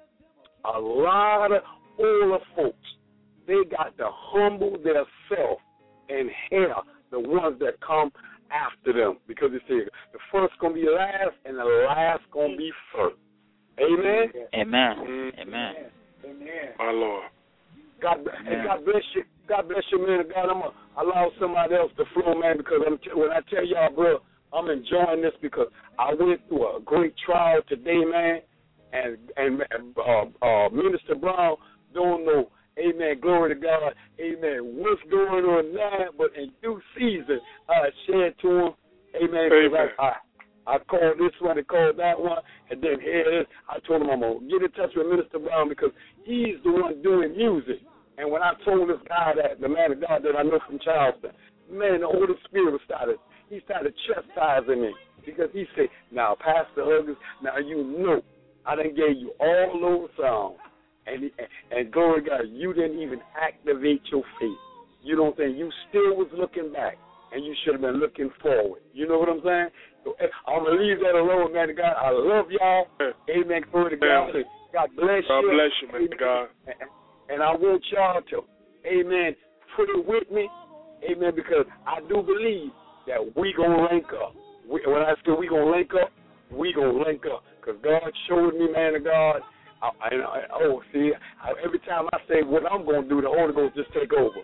A lot of older folks, they got to humble themselves and hear the ones that come after them. Because it says the first going to be last and the last going to be first. Amen? Amen. Mm-hmm. Amen. Amen. My Lord. God, and God bless you. God bless you, man of God. I'm going to allow somebody else to flow, man, because I'm t- when I tell y'all, bro, I'm enjoying this because I went through a great trial today, man, and and uh, uh, Minister Brown don't know, amen, glory to God, amen, what's going on now, but in due season, I shared to him, amen, because I, I, I called this one, I called that one, and then here it is. I told him I'm going to get in touch with Minister Brown because he's the one doing music. And when I told this guy, that the man of God that I know from Charleston, man, the Holy Spirit started, he started chastising me because he said, now, Pastor Huggins, now you know I done gave you all those songs. And, and glory to God, you didn't even activate your faith. You know what I'm saying? You still was looking back, and you should have been looking forward. You know what I'm saying? So, I'm going to leave that alone, man. God, I love y'all. Amen. Glory to God. God bless you. God bless you, man. God. And, and I want y'all to, amen, put it with me. Amen, because I do believe that we going to link up. We, when I say we going to link up, we going to link up. Because God showed me, man of God, I, I, I, oh, see, I, every time I say what I'm going to do, the Holy Ghost just take over.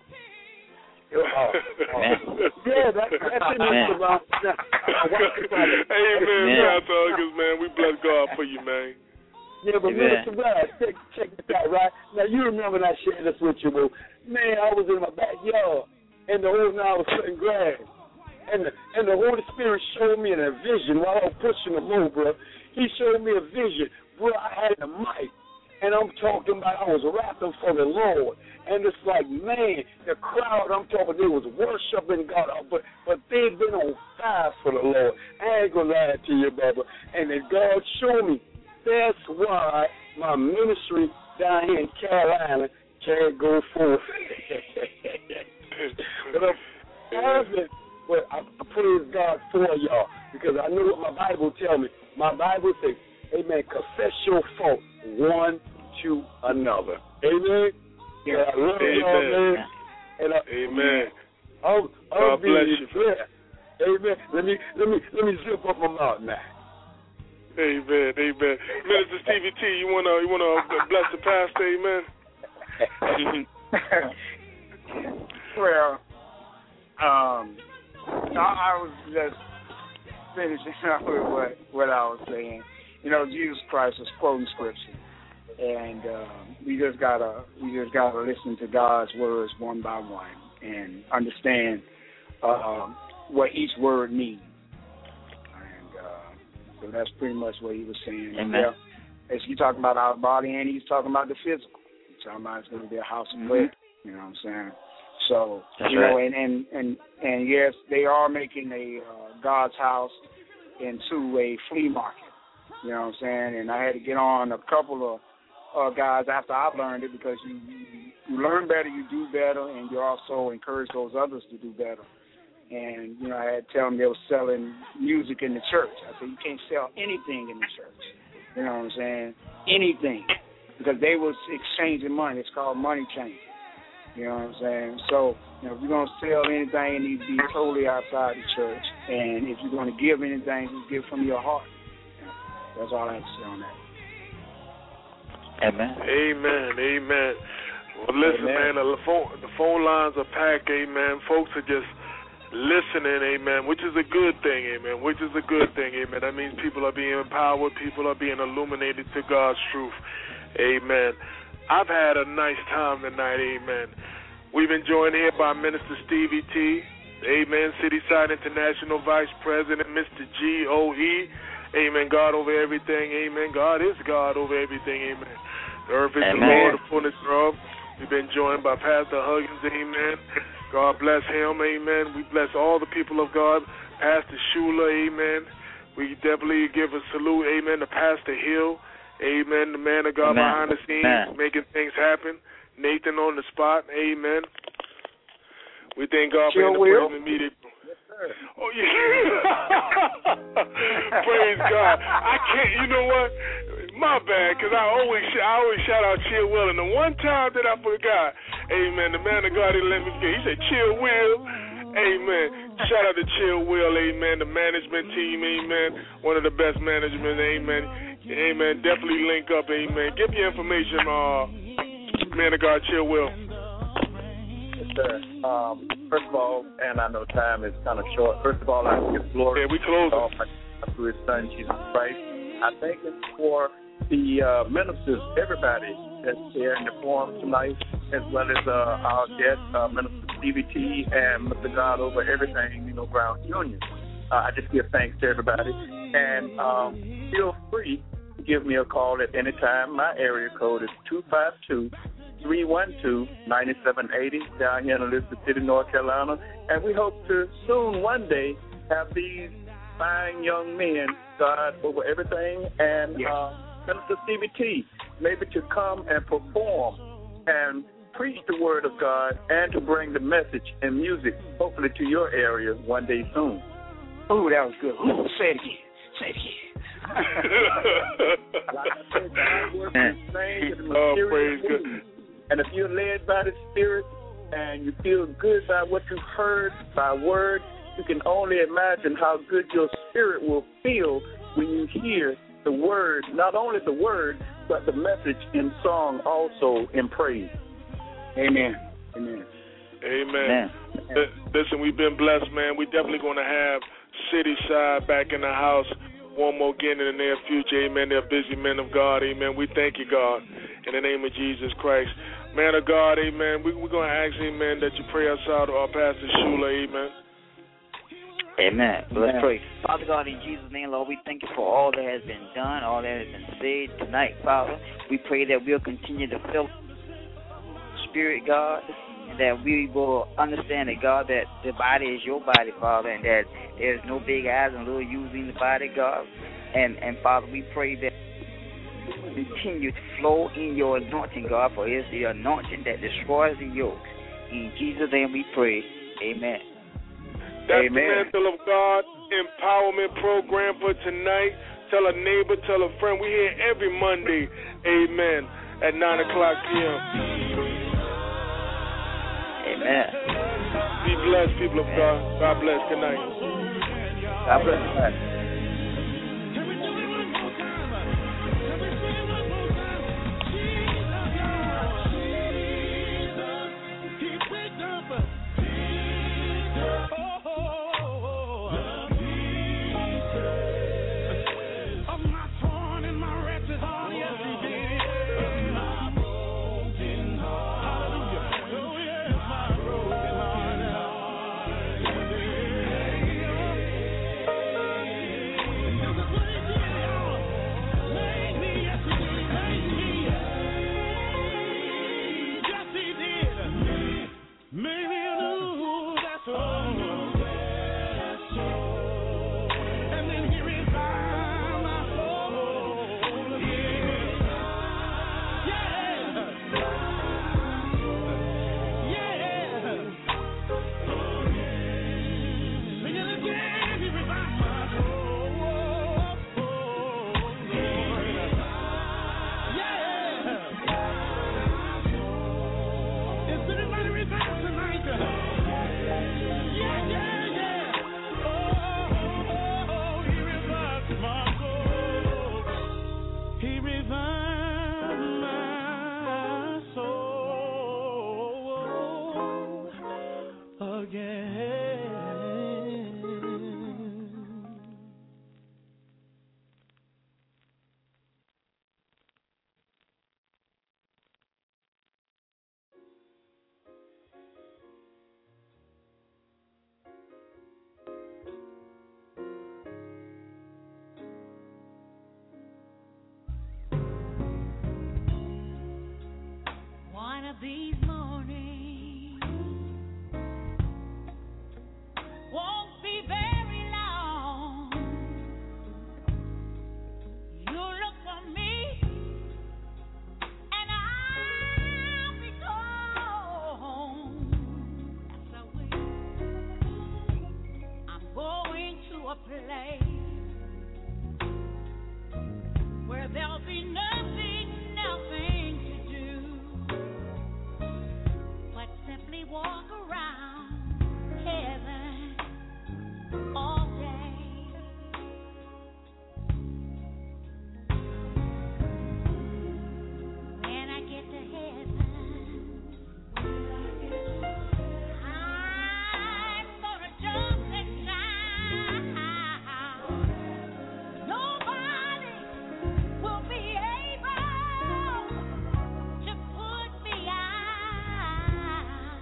Uh, uh, yeah, that, that's it. Amen. Amen, Pastor Huggins, man. We bless God for you, man. Yeah, but Minister Brown, check, check this out, right? Now, you remember when I shared this with you, bro. Man, I was in my backyard, and the whole night I was cutting grass. And the, and the Holy Spirit showed me in a vision while I was pushing the mower, bro. He showed me a vision. Bro, I had the mic, and I'm talking about I was rapping for the Lord. And it's like, man, the crowd, I'm talking, they was worshiping God, but but they've been on fire for the Lord. I ain't going to lie to you, brother. And then God showed me, that's why my ministry down here in Carolina can't go forward. But I'm having, but I praise God for y'all because I know what my Bible tell me. My Bible says, amen, confess your fault one to another. Amen? Yeah, I love amen. y'all, man. And I, amen. I'll, I'll God be bless you. blessed. Amen. Let me, let me, let me zip up my mouth now. Amen, amen. Minister Stevie T, you wanna you wanna bless the pastor, amen? Well, um, I, I was just finishing up with what what I was saying. You know, Jesus Christ was quoting scripture, and uh, we just gotta we just gotta listen to God's words one by one and understand uh, what each word means. So that's pretty much what he was saying. Amen. Yeah, as you talking about our body, and he's talking about the physical. He's talking about it's going to be a house of prayer. You know what I'm saying? So, That's you know, right. and, and, and, and yes, they are making a uh, God's house into a flea market. You know what I'm saying? And I had to get on a couple of uh, guys after I learned it, because you, you you learn better, you do better, and you also encourage those others to do better. And, you know, I had to tell them they were selling music in the church. I said, you can't sell anything in the church. You know what I'm saying? Anything. Because they was exchanging money. It's called money change. You know what I'm saying? So, you know, if you're going to sell anything, it needs to be totally outside the church. And if you're going to give anything, just give from your heart. You know, that's all I have to say on that. Amen. Amen. Amen. Well, listen, amen. man, the phone, the phone lines are packed, amen. Folks are just listening, amen, which is a good thing, amen, which is a good thing, amen. That means people are being empowered, people are being illuminated to God's truth, amen. I've had a nice time tonight, amen. We've been joined here by Minister Stevie T, amen, Cityside International Vice President, Mister G O E, amen, God over everything, amen. God is God over everything, amen. The earth is amen. The Lord, the fullness thereof. We've been joined by Pastor Huggins, amen. God bless him, amen. We bless all the people of God. Pastor Shula, amen. We definitely give a salute, amen, to Pastor Hill, amen, the man of God amen. Behind the scenes, amen. Making things happen. Nathan on the spot, amen. We thank God for the present meeting. Oh, yeah. Praise God. I can't, you know what? My bad, because I always I always shout out Chill Will. And the one time that I forgot, amen, the man of God didn't let me forget. He said, Chill Will. Amen. Shout out to Chill Will, amen, the management team, amen. One of the best management, amen. Amen. Definitely link up, amen. Give me information, uh, man of God, Chill Will. Yes, sir. Um, first of all, and I know time is kind of short. First of all, I give glory yeah, we close to His Son, Jesus Christ. I thank Him for the uh, ministers, everybody that's here in the forum tonight, as well as uh, our guest, uh, Minister Stevie T, and Mister God over everything, you know, Brown Junior Uh, I just give thanks to everybody. And um, feel free to give me a call at any time. My area code is two five two, three one two, nine seven eight zero down here in Elizabeth City, North Carolina. And we hope to soon, one day, have these fine young men, God over everything, and yes. uh, Minister Stevie T, maybe to come and perform and preach the word of God and to bring the message and music, hopefully, to your area one day soon. Oh, that was good. Ooh, say it again. Say it again. Like I said, God works in strange and mysterious ways. And if you're led by the Spirit and you feel good by what you heard by word, you can only imagine how good your spirit will feel when you hear the word, not only the word, but the message in song also in praise. Amen. Amen. Amen. Amen. Listen, we've been blessed, man. We're definitely going to have Cityside back in the house one more again in the near future. Amen. They're busy men of God. Amen. We thank you, God, in the name of Jesus Christ. Man of God, amen. We, we're going to ask, amen, that you pray us out, our Pastor Shula, amen. Amen. Let's pray. Father God, in Jesus' name, Lord, we thank you for all that has been done, all that has been said tonight, Father. We pray that we'll continue to fill Spirit, God, and that we will understand that, God, that the body is your body, Father, and that there's no big eyes and little U's in the body, God. And, and Father, we pray that you continue to flow in your anointing, God, for it's the anointing that destroys the yoke. In Jesus' name we pray. Amen. That's Amen. The Mantle of God Empowerment Program for tonight. Tell a neighbor, tell a friend. We're here every Monday, amen, at nine o'clock p.m. Amen. Be blessed, people of God. God bless. Good night. God bless. Good night. of these mornings won't be very long. You look for me, and I'll be gone. Yes, I will. I'm going to a place where there'll be nothing, nothing to do but simply walk around heaven all day. When I get to heaven, I'm gonna jump and shout. Nobody will be able to put me out.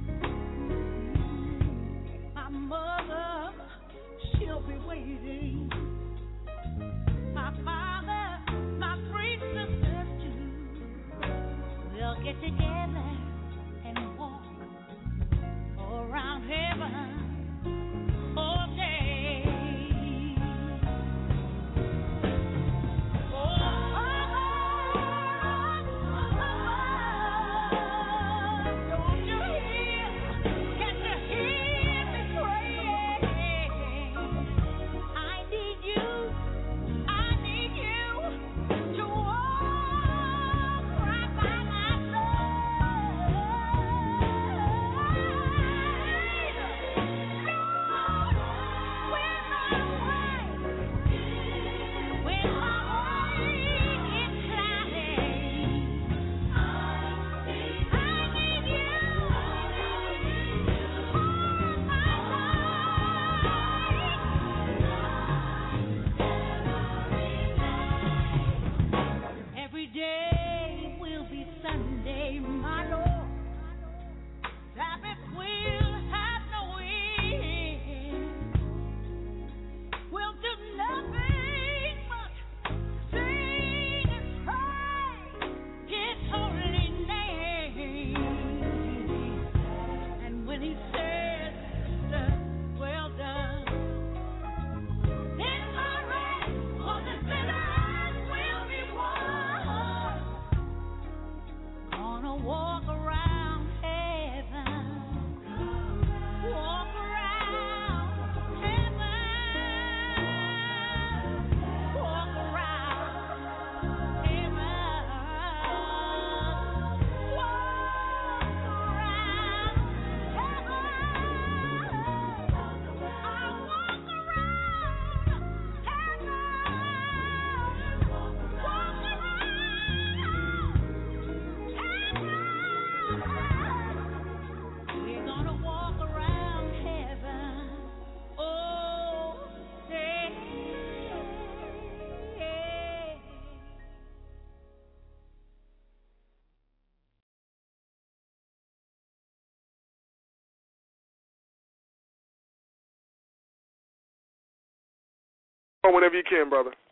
My mother, she'll be waiting. My father, my three sisters too. We'll get together and walk around heaven all day. Don't you hear? Can you hear me praying? I need you. I need you to walk right by my Every day will be Sunday, my Lord. Sabbath will have no end. We'll do nothing but sing and praise His holy name. And when He says, well done, then my rest for the sinners will be won. Gonna walk around heaven, walk around heaven, walk around heaven, walk around We're gonna walk around heaven all day. Whenever you can, brother.